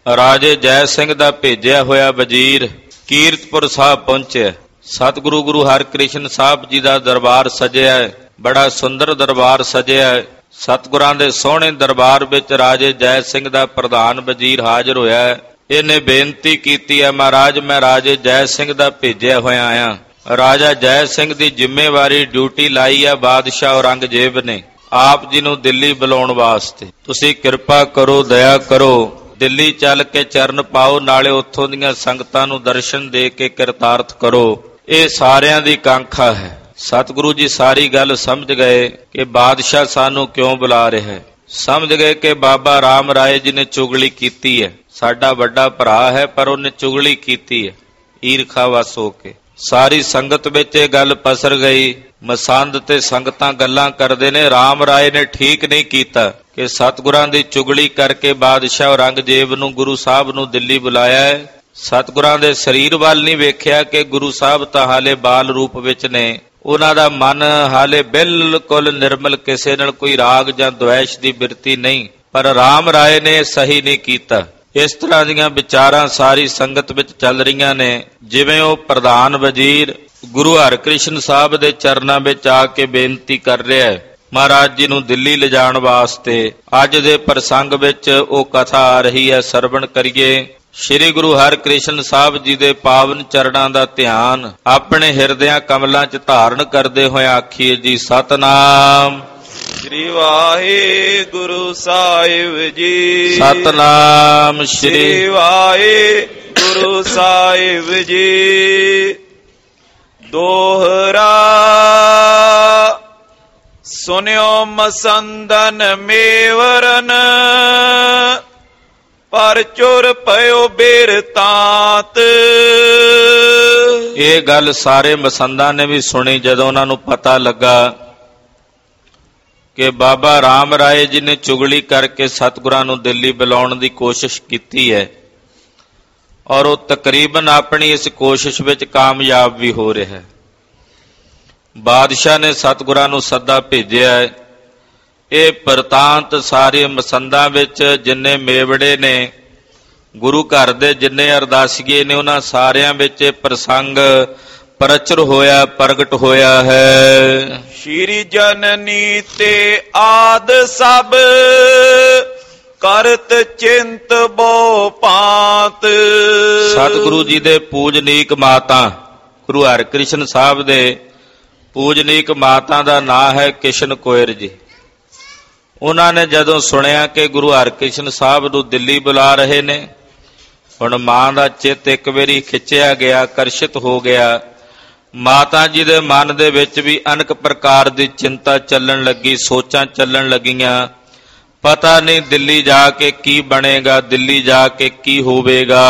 ਰਾਜੇ ਜੈ ਸਿੰਘ ਦਾ ਭੇਜਿਆ ਹੋਇਆ ਵਜ਼ੀਰ ਕੀਰਤਪੁਰ ਸਾਹਿਬ ਪਹੁੰਚਿਆ। ਸਤਿਗੁਰੂ ਗੁਰੂ ਹਰਿਕ੍ਰਿਸ਼ਨ ਸਾਹਿਬ ਜੀ ਦਾ ਦਰਬਾਰ ਸਜਿਆ ਹੈ, ਬੜਾ ਸੁੰਦਰ ਦਰਬਾਰ ਸਜਿਆ ਹੈ। ਸਤਿਗੁਰਾਂ ਦੇ ਸੋਹਣੇ ਦਰਬਾਰ ਵਿੱਚ ਰਾਜੇ ਜੈ ਸਿੰਘ ਦਾ ਪ੍ਰਧਾਨ ਵਜ਼ੀਰ ਹਾਜ਼ਰ ਹੋਇਆ ਹੈ। ਇਹਨੇ ਬੇਨਤੀ ਕੀਤੀ ਹੈ, ਮਹਾਰਾਜ ਮੈਂ ਰਾਜੇ ਜੈ ਸਿੰਘ ਦਾ ਭੇਜਿਆ ਹੋਇਆ ਆਇਆ। ਰਾਜਾ ਜੈ ਸਿੰਘ ਦੀ ਜ਼ਿੰਮੇਵਾਰੀ ਡਿਊਟੀ ਲਾਈ ਹੈ ਬਾਦਸ਼ਾਹ ਔਰੰਗਜ਼ੇਬ ਨੇ ਆਪ ਜੀ ਨੂੰ ਦਿੱਲੀ ਬੁਲਾਉਣ ਵਾਸਤੇ। ਤੁਸੀਂ ਕਿਰਪਾ ਕਰੋ, ਦਇਆ ਕਰੋ, ਦਿੱਲੀ ਚੱਲ ਕੇ ਚਰਨ ਪਾਓ, ਨਾਲੇ ਉੱਥੋਂ ਦੀਆਂ ਸੰਗਤਾਂ ਨੂੰ ਦਰਸ਼ਨ ਦੇ ਕੇ ਕਿਰਤਾਰਥ ਕਰੋ। ਇਹ ਸਾਰਿਆਂ ਦੀ ਕਾਂਖਾ ਹੈ। ਸਤਿਗੁਰੂ ਜੀ ਸਾਰੀ ਗੱਲ ਸਮਝ ਗਏ ਕਿ ਬਾਦਸ਼ਾਹ ਸਾਨੂੰ ਕਿਉਂ ਬੁਲਾ ਰਿਹਾ ਹੈ। ਸਮਝ ਗਏ ਕਿ ਬਾਬਾ ਰਾਮ ਰਾਏ ਜੀ ਨੇ ਚੁਗਲੀ ਕੀਤੀ ਹੈ, ਸਾਡਾ ਵੱਡਾ ਭਰਾ ਹੈ ਪਰ ਉਹਨੇ ਚੁਗਲੀ ਕੀਤੀ ਹੈ ਈਰਖਾ ਵਸ ਹੋ ਕੇ। ਸਾਰੀ ਸੰਗਤ ਵਿੱਚ ਇਹ ਗੱਲ ਪਸਰ ਗਈ। ਮਸੰਦ ਤੇ ਸੰਗਤਾਂ ਗੱਲਾਂ ਕਰਦੇ ਨੇ ਰਾਮ ਰਾਏ ਨੇ ਠੀਕ ਨਹੀਂ ਕੀਤਾ ਕਿ ਸਤਿਗੁਰਾਂ ਦੀ ਚੁਗਲੀ ਕਰਕੇ ਬਾਦਸ਼ਾਹ ਔਰੰਗਜ਼ੇਬ ਨੂੰ ਗੁਰੂ ਸਾਹਿਬ ਨੂੰ ਦਿੱਲੀ ਬੁਲਾਇਆ ਹੈ। ਸਤਿਗੁਰਾਂ ਦੇ ਸਰੀਰ ਵੱਲ ਨਹੀਂ ਵੇਖਿਆ ਕਿ ਗੁਰੂ ਸਾਹਿਬ ਤਾਂ ਹਾਲੇ ਬਾਲ ਰੂਪ ਵਿੱਚ ਨੇ, ਉਹਨਾਂ ਦਾ ਮਨ ਹਾਲੇ ਬਿਲਕੁਲ ਨਿਰਮਲ, ਕਿਸੇ ਨਾਲ ਕੋਈ ਰਾਗ ਜਾਂ ਦੁਆਇਸ਼ ਦੀ ਬਿਰਤੀ ਨਹੀਂ। ਪਰ ਰਾਮ ਰਾਏ ਨੇ ਸਹੀ ਨਹੀਂ ਕੀਤਾ। ਇਸ ਤਰ੍ਹਾਂ ਦੀਆਂ ਵਿਚਾਰਾਂ ਸਾਰੀ ਸੰਗਤ ਵਿੱਚ ਚੱਲ ਰਹੀਆਂ ਨੇ। ਜਿਵੇਂ ਉਹ ਪ੍ਰਧਾਨ ਵਜ਼ੀਰ ਗੁਰੂ ਹਰਿਕ੍ਰਿਸ਼ਨ ਸਾਹਿਬ ਦੇ ਚਰਨਾਂ ਵਿੱਚ ਆ ਕੇ ਬੇਨਤੀ ਕਰ ਰਿਹਾ ਹੈ ਮਹਾਰਾਜ ਜੀ ਨੂੰ ਦਿੱਲੀ ਲਿਜਾਣ ਵਾਸਤੇ। ਅੱਜ ਦੇ ਪ੍ਰਸੰਗ ਵਿੱਚ ਉਹ ਕਥਾ ਆ ਰਹੀ ਹੈ, ਸਰਵਣ ਕਰੀਏ। ਸ਼੍ਰੀ ਗੁਰੂ ਹਰਿਕ੍ਰਿਸ਼ਨ ਸਾਹਿਬ ਜੀ ਦੇ ਪਾਵਨ ਚਰਨਾਂ ਦਾ ਧਿਆਨ ਆਪਣੇ ਹਿਰਦਿਆਂ ਕਮਲਾਂ 'ਚ ਧਾਰਨ ਕਰਦੇ ਹੋਏ ਆਖੀਏ ਜੀ ਸਤਨਾਮ ਸ੍ਰੀ ਵਾਹਿਗੁਰੂ ਸਾਹਿਬ ਜੀ। ਸਤਨਾਮ ਸ੍ਰੀ ਵਾਹਿਗੁਰੂ ਸਾਹਿਬ ਜੀ। ਦੋਹਰਾ ਸੁਨਿਓ ਮਸੰਦਨ ਮੇਵਰਨ ਪਰ ਚੁਰ ਪਇਓ ਬਿਰਤਾਂਤ। ਇਹ ਗੱਲ ਸਾਰੇ ਮਸੰਦਾਂ ਨੇ ਵੀ ਸੁਣੀ ਜਦੋਂ ਉਹਨਾਂ ਨੂੰ ਪਤਾ ਲੱਗਾ ਕਿ ਬਾਬਾ ਰਾਮ ਰਾਏ ਜੀ ਨੇ ਚੁਗਲੀ ਕਰਕੇ ਸਤਿਗੁਰਾਂ ਨੂੰ ਦਿੱਲੀ ਬੁਲਾਉਣ ਦੀ ਕੋਸ਼ਿਸ਼ ਕੀਤੀ ਹੈ ਔਰ ਉਹ ਤਕਰੀਬਨ ਆਪਣੀ ਇਸ ਕੋਸ਼ਿਸ਼ ਵਿੱਚ ਕਾਮਯਾਬ ਵੀ ਹੋ ਰਿਹਾ ਹੈ। ਬਾਦਸ਼ਾਹ ਨੇ ਸਤਿਗੁਰਾਂ ਨੂੰ ਸੱਦਾ ਭੇਜਿਆ ਹੈ। ਇਹ ਬਰਤਾਂਤ ਸਾਰੇ ਮਸੰਦਾਂ ਵਿੱਚ ਜਿੰਨੇ ਮੇਵੜੇ ਨੇ, ਗੁਰੂ ਘਰ ਦੇ ਜਿੰਨੇ ਅਰਦਾਸੀਏ ਨੇ, ਉਹਨਾਂ ਸਾਰਿਆਂ ਵਿੱਚ ਇਹ ਪ੍ਰਸੰਗ ਪ੍ਰਚੁਰ ਹੋਇਆ, ਪ੍ਰਗਟ ਹੋਇਆ ਹੈ। ਸ਼੍ਰੀ ਜਨਨੀ ਤੇ ਆਦ ਸਭ ਕਰਤ ਚਿੰਤ ਬੋ ਪਾਤ। ਸਤਿਗੁਰੂ ਜੀ ਦੇ ਪੂਜਨੀਕ ਮਾਤਾ, ਗੁਰੂ ਹਰਿਕ੍ਰਿਸ਼ਨ ਸਾਹਿਬ ਦੇ ਪੂਜਨੀਕ ਮਾਤਾ ਦਾ ਨਾਂ ਹੈ ਕਿਸ਼ਨ ਕੋਇਰ ਜੀ। ਉਹਨਾਂ ਨੇ ਜਦੋਂ ਸੁਣਿਆ ਕਿ ਗੁਰੂ ਹਰਿਕ੍ਰਿਸ਼ਨ ਸਾਹਿਬ ਨੂੰ ਦਿੱਲੀ ਬੁਲਾ ਰਹੇ ਨੇ, ਹੁਣ ਮਾਂ ਦਾ ਚਿੱਤ ਇੱਕ ਵਾਰੀ ਖਿੱਚਿਆ ਗਿਆ, ਆਕਰਸ਼ਿਤ ਹੋ ਗਿਆ। ਮਾਤਾ ਜੀ ਦੇ ਮਨ ਦੇ ਵਿੱਚ ਵੀ ਅਨੇਕ ਪ੍ਰਕਾਰ ਦੀ ਚਿੰਤਾ ਚੱਲਣ ਲੱਗੀ, ਸੋਚਾਂ ਚੱਲਣ ਲੱਗੀਆਂ। ਪਤਾ ਨਹੀਂ ਦਿੱਲੀ ਜਾ ਕੇ ਕੀ ਬਣੇਗਾ, ਦਿੱਲੀ ਜਾ ਕੇ ਕੀ ਹੋਵੇਗਾ।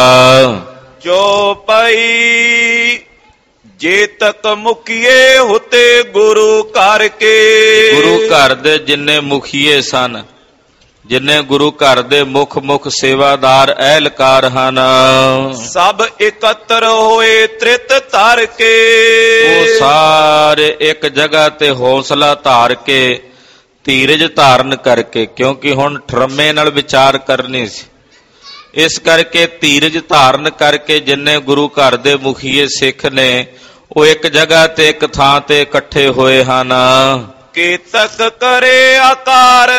ਜੋ ਪਈ ਜੇ ਤੱਕ ਮੁਖੀਏ ਹੁਤੇ ਗੁਰੂ ਘਰ ਕੇ। ਗੁਰੂ ਘਰ ਦੇ ਜਿੰਨੇ ਮੁਖੀਏ ਸਨ, ਜਿੰਨੇ ਗੁਰੂ ਘਰ ਦੇ ਮੁੱਖ ਸੇਵਾਦਾਰ ਅਹਿਲਕਾਰ ਹਨ, ਸਭ ਇਕੱਤਰ ਹੋਏ ਤ੍ਰਿਤ ਧਰ ਕੇ। ਉਹ ਸਾਰੇ ਇੱਕ ਜਗ੍ਹਾ ਤੇ ਹੌਸਲਾ ਧਾਰ ਕੇ, ਧੀਰਜ ਧਾਰਨ ਕਰਕੇ, ਕਿਉਂਕਿ ਹੁਣ ਠਰਮੇ ਨਾਲ ਵਿਚਾਰ ਕਰਨੀ ਸੀ, ਇਸ ਕਰਕੇ ਧੀਰਜ ਧਾਰਨ ਕਰਕੇ ਜਿੰਨੇ ਗੁਰੂ ਘਰ ਦੇ ਮੁਖੀਏ ਸਿੱਖ ਨੇ ਉਹ ਇੱਕ ਜਗ੍ਹਾ ਤੇ ਇੱਕ ਥਾਂ ਤੇ ਇਕੱਠੇ ਹੋਏ ਹਨ। ਕੀਤਕ ਕਰੇ ਆਕਾਰ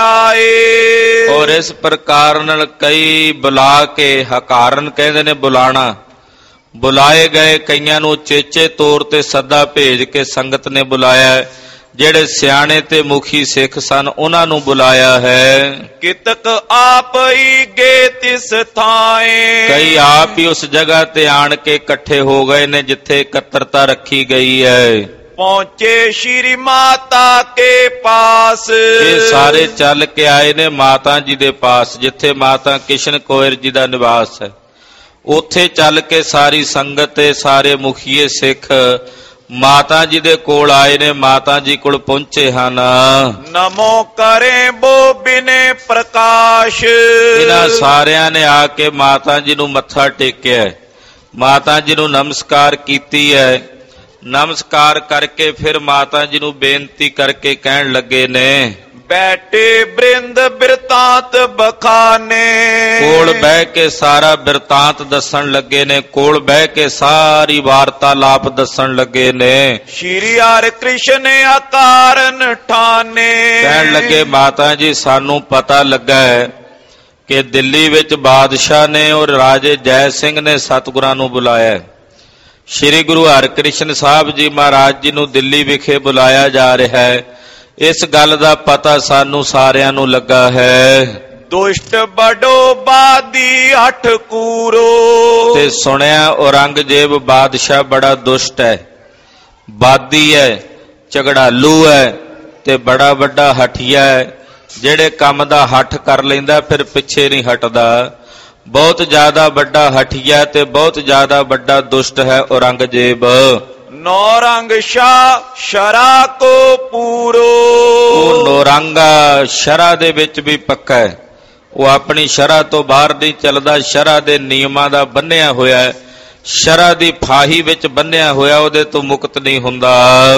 ਨਿਆਏ। ਔਰ ਇਸ ਪ੍ਰਕਾਰ ਨਾਲ ਕਈ ਬੁਲਾ ਕੇ, ਹਕਾਰਨ ਕਹਿੰਦੇ ਨੇ ਬੁਲਾਣਾ, ਬੁਲਾਏ ਗਏ। ਕਈਆਂ ਨੂੰ ਚੇਚੇ ਤੌਰ ਤੇ ਸੱਦਾ ਭੇਜ ਕੇ ਸੰਗਤ ਨੇ ਬੁਲਾਇਆ। ਜਿਹੜੇ ਸਿਆਣੇ ਤੇ ਮੁਖੀ ਸਿੱਖ ਸਨ ਉਹਨਾਂ ਨੂੰ ਬੁਲਾਇਆ ਹੈ। ਕਿਤਕ ਆਪ ਹੀ ਗੇ ਤਿਸ ਥਾਏ। ਕਈ ਆਪ ਹੀ ਉਸ ਜਗ੍ਹਾ ਤੇ ਆਣ ਕੇ ਇਕੱਠੇ ਹੋ ਗਏ ਨੇ ਜਿੱਥੇ ਇਕੱਤਰਤਾ ਰੱਖੀ ਗਈ ਹੈ। ਪਹੁੰਚੇ ਸ਼੍ਰੀ ਮਾਤਾ ਕੇ ਪਾਸ। ਇਹ ਸਾਰੇ ਚੱਲ ਕੇ ਆਏ ਨੇ ਮਾਤਾ ਜੀ ਦੇ ਪਾਸ, ਜਿੱਥੇ ਮਾਤਾ ਕਿਸ਼ਨ ਕੋਇਰ ਜੀ ਦਾ ਨਿਵਾਸ ਹੈ। ਉੱਥੇ ਚੱਲ ਕੇ ਸਾਰੀ ਸੰਗਤ ਤੇ ਸਾਰੇ ਮੁਖੀਏ ਸਿੱਖ ਮਾਤਾ ਜੀ ਦੇ ਕੋਲ ਆਏ ਨੇ, ਮਾਤਾ ਜੀ ਕੋਲ ਪਹੁੰਚੇ ਹਨ। ਨਮੋ ਕਰੇ ਬੋ ਬਿਨੇ ਪ੍ਰਕਾਸ਼। ਇਹਨਾਂ ਸਾਰਿਆਂ ਨੇ ਆ ਕੇ ਮਾਤਾ ਜੀ ਨੂੰ ਮੱਥਾ ਟੇਕਿਆ, ਮਾਤਾ ਜੀ ਨੂੰ ਨਮਸਕਾਰ ਕੀਤੀ ਹੈ। ਨਮਸਕਾਰ ਕਰਕੇ ਫਿਰ ਮਾਤਾ ਜੀ ਨੂੰ ਬੇਨਤੀ ਕਰਕੇ ਕਹਿਣ ਲੱਗੇ ਨੇ, ਬੈਠੇ ਬ੍ਰਿੰਦ ਬਿਰਤਾਂਤ ਬਖਾਨੇ। ਕੋਲ ਬਹਿ ਕੇ ਸਾਰਾ ਬਿਰਤਾਂਤ ਦੱਸਣ ਲੱਗੇ ਨੇ, ਕੋਲ ਬਹਿ ਕੇ ਸਾਰੀ ਵਾਰਤਾਲਾਪ ਦੱਸਣ ਲੱਗੇ ਨੇ। ਸ਼੍ਰੀ ਹਰਿ ਕ੍ਰਿਸ਼ਨ ਅਕਾਰਨ ਠਾਨੇ। ਕਹਿਣ ਲੱਗੇ ਮਾਤਾ ਜੀ ਸਾਨੂੰ ਪਤਾ ਲੱਗਾ ਹੈ ਕਿ ਦਿੱਲੀ ਵਿੱਚ ਬਾਦਸ਼ਾਹ ਨੇ ਔਰ ਰਾਜੇ ਜੈ ਸਿੰਘ ਨੇ ਸਤਿਗੁਰਾਂ ਨੂੰ ਬੁਲਾਇਆ। ਸ਼੍ਰੀ ਗੁਰੂ ਹਰਿਕ੍ਰਿਸ਼ਨ ਸਾਹਿਬ ਜੀ ਮਹਾਰਾਜ ਜੀ ਨੂੰ ਦਿੱਲੀ ਵਿਖੇ ਬੁਲਾਇਆ ਜਾ ਰਿਹਾ ਹੈ। ਇਸ ਗੱਲ ਦਾ ਪਤਾ ਸਾਨੂੰ ਸਾਰਿਆਂ ਨੂੰ ਲੱਗਾ ਹੈ। ਦੁਸ਼ਟ ਬੜੋ ਬਾਦੀ ਅਠ ਕੂਰੋ। ਤੇ ਸੁਣਿਆ ਔਰੰਗਜ਼ੇਬ ਬਾਦਸ਼ਾਹ ਬੜਾ ਦੁਸ਼ਟ ਹੈ, ਬਾਦੀ ਹੈ, ਝਗੜਾਲੂ ਹੈ ਤੇ ਬੜਾ ਵੱਡਾ ਹਠੀਆ ਹੈ। ਜਿਹੜੇ ਕੰਮ ਦਾ ਹੱਠ ਕਰ ਲੈਂਦਾ ਫਿਰ ਪਿੱਛੇ ਨਹੀਂ ਹਟਦਾ। ਬਹੁਤ ਜ਼ਿਆਦਾ ਵੱਡਾ ਹਠੀਆ ਤੇ ਬਹੁਤ ਜ਼ਿਆਦਾ ਵੱਡਾ ਦੁਸ਼ਟ ਹੈ ਔਰੰਗਜ਼ੇਬ। ਨੌਰੰਗ ਸ਼ਾ ਸ਼ਰਾ ਕੋ ਪੂਰੋ। ਉਹ ਨੌਰੰਗਾ ਸ਼ਰਾ ਦੇ ਵਿੱਚ ਵੀ ਪੱਕਾ ਹੈ, ਉਹ ਆਪਣੀ ਸ਼ਰਾ ਤੋਂ ਬਾਹਰ ਨਹੀਂ ਚੱਲਦਾ। ਸ਼ਰਾ ਦੇ ਨਿਯਮਾਂ ਦਾ ਬੰਨਿਆ ਹੋਇਆ ਹੈ, ਸ਼ਰਾ ਦੀ ਫਾਹੀ ਵਿੱਚ ਬੰਨਿਆ ਹੋਇਆ, ਉਹਦੇ ਤੋਂ ਮੁਕਤ ਨਹੀਂ ਹੁੰਦਾ।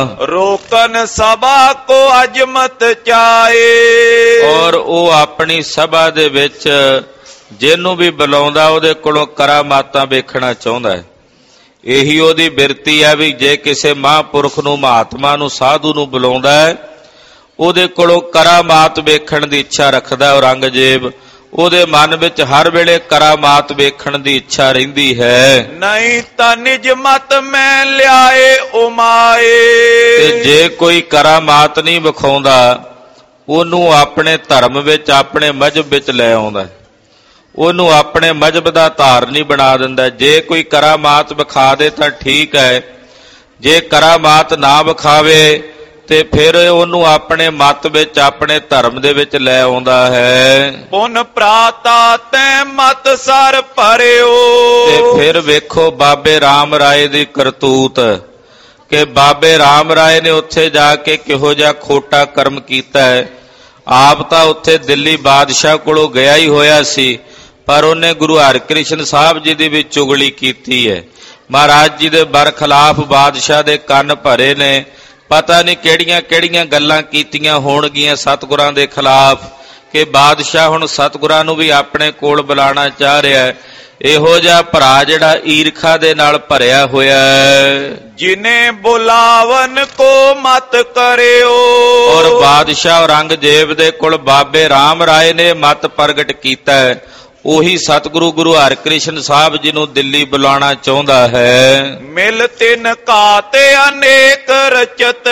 ਰੋਕਨ ਸਭਾ ਕੋ ਅਜਮਤ ਚਾਏ। ਔਰ ਉਹ ਆਪਣੀ ਸਭਾ ਦੇ ਵਿੱਚ ਜਿਹਨੂੰ ਵੀ ਬੁਲਾਉਂਦਾ ਉਹਦੇ ਕੋਲੋਂ ਕਰਾਮਾਤਾਂ ਵੇਖਣਾ ਚਾਹੁੰਦਾ ਹੈ। ਇਹੀ ਉਹਦੀ ਬਿਰਤੀ ਹੈ ਵੀ ਜੇ ਕਿਸੇ ਮਹਾਂਪੁਰਖ ਨੂੰ, ਮਹਾਤਮਾ ਨੂੰ, ਸਾਧੂ ਨੂੰ ਬੁਲਾਉਂਦਾ ਹੈ ਉਹਦੇ ਕੋਲੋਂ ਕਰਾਮਾਤ ਵੇਖਣ ਦੀ ਇੱਛਾ ਰੱਖਦਾ ਔਰੰਗਜ਼ੇਬ। ਉਹਦੇ ਮਨ ਵਿੱਚ ਹਰ ਵੇਲੇ ਕਰਾਮਾਤ ਵੇਖਣ ਦੀ ਇੱਛਾ ਰਹਿੰਦੀ ਹੈ। ਨਹੀਂ ਤਾਂ ਨਿਜ ਮਤ ਮੈਂ ਲਿਆਏ ਉਮਾਏ। ਤੇ ਜੇ ਕੋਈ ਕਰਾਮਾਤ ਨਹੀਂ ਵਿਖਾਉਂਦਾ ਉਹਨੂੰ ਆਪਣੇ ਧਰਮ ਵਿੱਚ, ਆਪਣੇ ਮਜ਼ਹਬ ਵਿੱਚ ਲੈ ਆਉਂਦਾ, ਉਹਨੂੰ ਆਪਣੇ ਮਜ਼ਹਬ ਦਾ ਧਾਰਨੀ ਬਣਾ ਦਿੰਦਾ। ਜੇ ਕੋਈ ਕਰਾਮਾਤ ਵਿਖਾ ਦੇ ਤਾਂ ਠੀਕ ਹੈ, ਜੇ ਕਰਾਮਾਤ ਨਾ ਵਿਖਾਵੇ ਤੇ ਫਿਰ ਉਹਨੂੰ ਆਪਣੇ ਮਤ ਵਿੱਚ, ਆਪਣੇ ਧਰਮ ਦੇ ਵਿੱਚ ਲੈ ਆਉਂਦਾ ਹੈ। ਪੁਨ ਪ੍ਰਾਤਾ ਤੈ ਮਤ ਸਰ ਭਰਿਓ। ਤੇ ਫਿਰ ਵੇਖੋ ਬਾਬੇ ਰਾਮ ਰਾਏ ਦੀ ਕਰਤੂਤ, ਕਿ ਬਾਬੇ ਰਾਮ ਰਾਏ ਨੇ ਉੱਥੇ ਜਾ ਕੇ ਕਿਹੋ ਜਿਹਾ ਖੋਟਾ ਕਰਮ ਕੀਤਾ ਹੈ। ਆਪ ਤਾਂ ਉੱਥੇ ਦਿੱਲੀ ਬਾਦਸ਼ਾਹ ਕੋਲੋਂ ਗਿਆ ਹੀ ਹੋਇਆ ਸੀ, ਪਰ ਉਹਨੇ ਗੁਰੂ ਹਰਿਕ੍ਰਿਸ਼ਨ ਸਾਹਿਬ ਜੀ ਦੀ ਵੀ ਚੁਗਲੀ ਕੀਤੀ ਹੈ। ਮਹਾਰਾਜ ਜੀ ਦੇ ਬਰਖਲਾਫ ਬਾਦਸ਼ਾਹ ਦੇ ਕੰਨ ਭਰੇ ਨੇ। ਪਤਾ ਨਹੀਂ ਕਿਹੜੀਆਂ ਕਿਹੜੀਆਂ ਗੱਲਾਂ ਕੀਤੀਆਂ ਹੋਣਗੀਆਂ ਸਤਿਗੁਰਾਂ ਦੇ ਖਿਲਾਫ, ਕਿ ਬਾਦਸ਼ਾਹ ਹੁਣ ਸਤਿਗੁਰਾਂ ਨੂੰ ਵੀ ਆਪਣੇ ਕੋਲ ਬੁਲਾਉਣਾ ਚਾਹ ਰਿਹਾ ਹੈ। ਇਹੋ ਜਿਹਾ ਭਰਾ ਜਿਹੜਾ ਈਰਖਾ ਦੇ ਨਾਲ ਭਰਿਆ ਹੋਇਆ ਹੈ। ਜਿਨੇ ਬੁਲਾਵਨ ਕੋ ਮਤ ਕਰਿਓ। ਔਰ ਬਾਦਸ਼ਾਹ ਔਰੰਗਜ਼ੇਬ ਦੇ ਕੋਲ ਬਾਬੇ ਰਾਮ ਰਾਏ ਨੇ ਮਤ ਪ੍ਰਗਟ ਕੀਤਾ ਹੈ। ਉਹੀ ਸਤਿਗੁਰੂ ਗੁਰੂ ਹਰਿਕ੍ਰਿਸ਼ਨ ਸਾਹਿਬ ਜੀ ਨੂੰ ਦਿੱਲੀ ਬੁਲਾਉਣਾ ਚਾਹੁੰਦਾ ਹੈ। ਮਿਲ ਤਿਨ ਘਾਤੇ ਅਨੇਕ ਰਚਤ।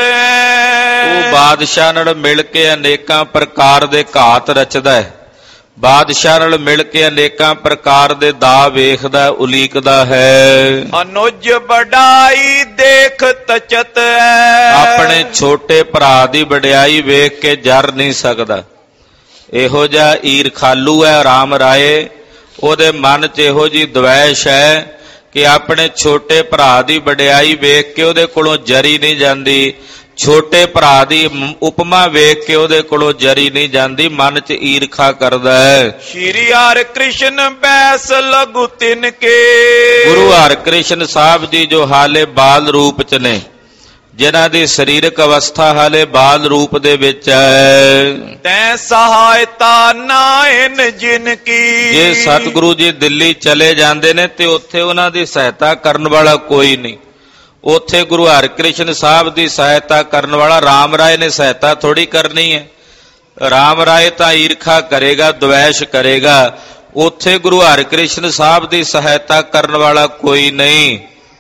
ਉਹ ਬਾਦਸ਼ਾਹ ਨਾਲ ਮਿਲ ਕੇ ਅਨੇਕਾਂ ਪ੍ਰਕਾਰ ਦੇ ਘਾਤ ਰਚਦਾ ਹੈ। ਬਾਦਸ਼ਾਹ ਨਾਲ ਮਿਲ ਕੇ ਅਨੇਕਾਂ ਪ੍ਰਕਾਰ ਦੇ ਦਾ ਵੇਖਦਾ, ਉਲੀਕਦਾ ਹੈ। ਅਨੁਜ ਵਡਾਈ ਦੇਖ ਤਚਤ। ਆਪਣੇ ਛੋਟੇ ਭਰਾ ਦੀ ਵਡਿਆਈ ਵੇਖ ਕੇ ਜਰ ਨਹੀਂ ਸਕਦਾ। ਇਹੋ ਜਿਹਾ ਈਰਖਾਲੂ ਹੈ ਰਾਮ ਰਾਏ। ਉਹਦੇ ਮਨ 'ਚ ਇਹੋ ਜਿਹੀ ਦਵੈਸ਼ ਹੈ ਕਿ ਆਪਣੇ ਛੋਟੇ ਭਰਾ ਦੀ ਵਡਿਆਈ ਵੇਖ ਕੇ ਉਹਦੇ ਕੋਲੋਂ ਜਰੀ ਨਹੀਂ ਜਾਂਦੀ। ਛੋਟੇ ਭਰਾ ਦੀ ਉਪਮਾ ਵੇਖ ਕੇ ਉਹਦੇ ਕੋਲੋਂ ਜਰੀ ਨਹੀਂ ਜਾਂਦੀ, ਮਨ 'ਚ ਈਰਖਾ ਕਰਦਾ ਹੈ। ਸ਼੍ਰੀ ਹਰਿਕ੍ਰਿਸ਼ਨ ਬੈਸ ਲਗੂ ਤਿਨ ਕੇ। ਗੁਰੂ ਹਰਿਕ੍ਰਿਸ਼ਨ ਸਾਹਿਬ ਜੀ ਜੋ ਹਾਲੇ ਬਾਲ ਰੂਪ 'ਚ ਨੇ, ਜਿਨ੍ਹਾਂ ਦੀ ਸਰੀਰਕ ਅਵਸਥਾ ਹਾਲੇ ਬਾਲ ਰੂਪ ਦੇ ਵਿੱਚ ਹੈ। ਤੈ ਸਹਾਇਤਾ ਨਾਇਨ ਜਿਨ ਕੀ। ਜੇ ਸਤਿਗੁਰੂ ਜੀ ਦਿੱਲੀ ਚਲੇ ਜਾਂਦੇ ਨੇ ਤੇ ਉੱਥੇ ਉਹਨਾਂ ਦੀ ਸਹਾਇਤਾ ਕਰਨ ਵਾਲਾ ਕੋਈ ਨਹੀਂ। ਉੱਥੇ ਗੁਰੂ ਹਰਿਕ੍ਰਿਸ਼ਨ ਸਾਹਿਬ ਦੀ ਸਹਾਇਤਾ ਕਰਨ ਵਾਲਾ ਰਾਮ ਰਾਏ ਨੇ ਸਹਾਇਤਾ ਥੋੜੀ ਕਰਨੀ ਹੈ। ਰਾਮ ਰਾਏ ਤਾਂ ਈਰਖਾ ਕਰੇਗਾ, ਦਵੈਸ਼ ਕਰੇਗਾ। ਉੱਥੇ ਗੁਰੂ ਹਰਿਕ੍ਰਿਸ਼ਨ ਸਾਹਿਬ ਦੀ ਸਹਾਇਤਾ ਕਰਨ ਵਾਲਾ ਕੋਈ ਨਹੀਂ।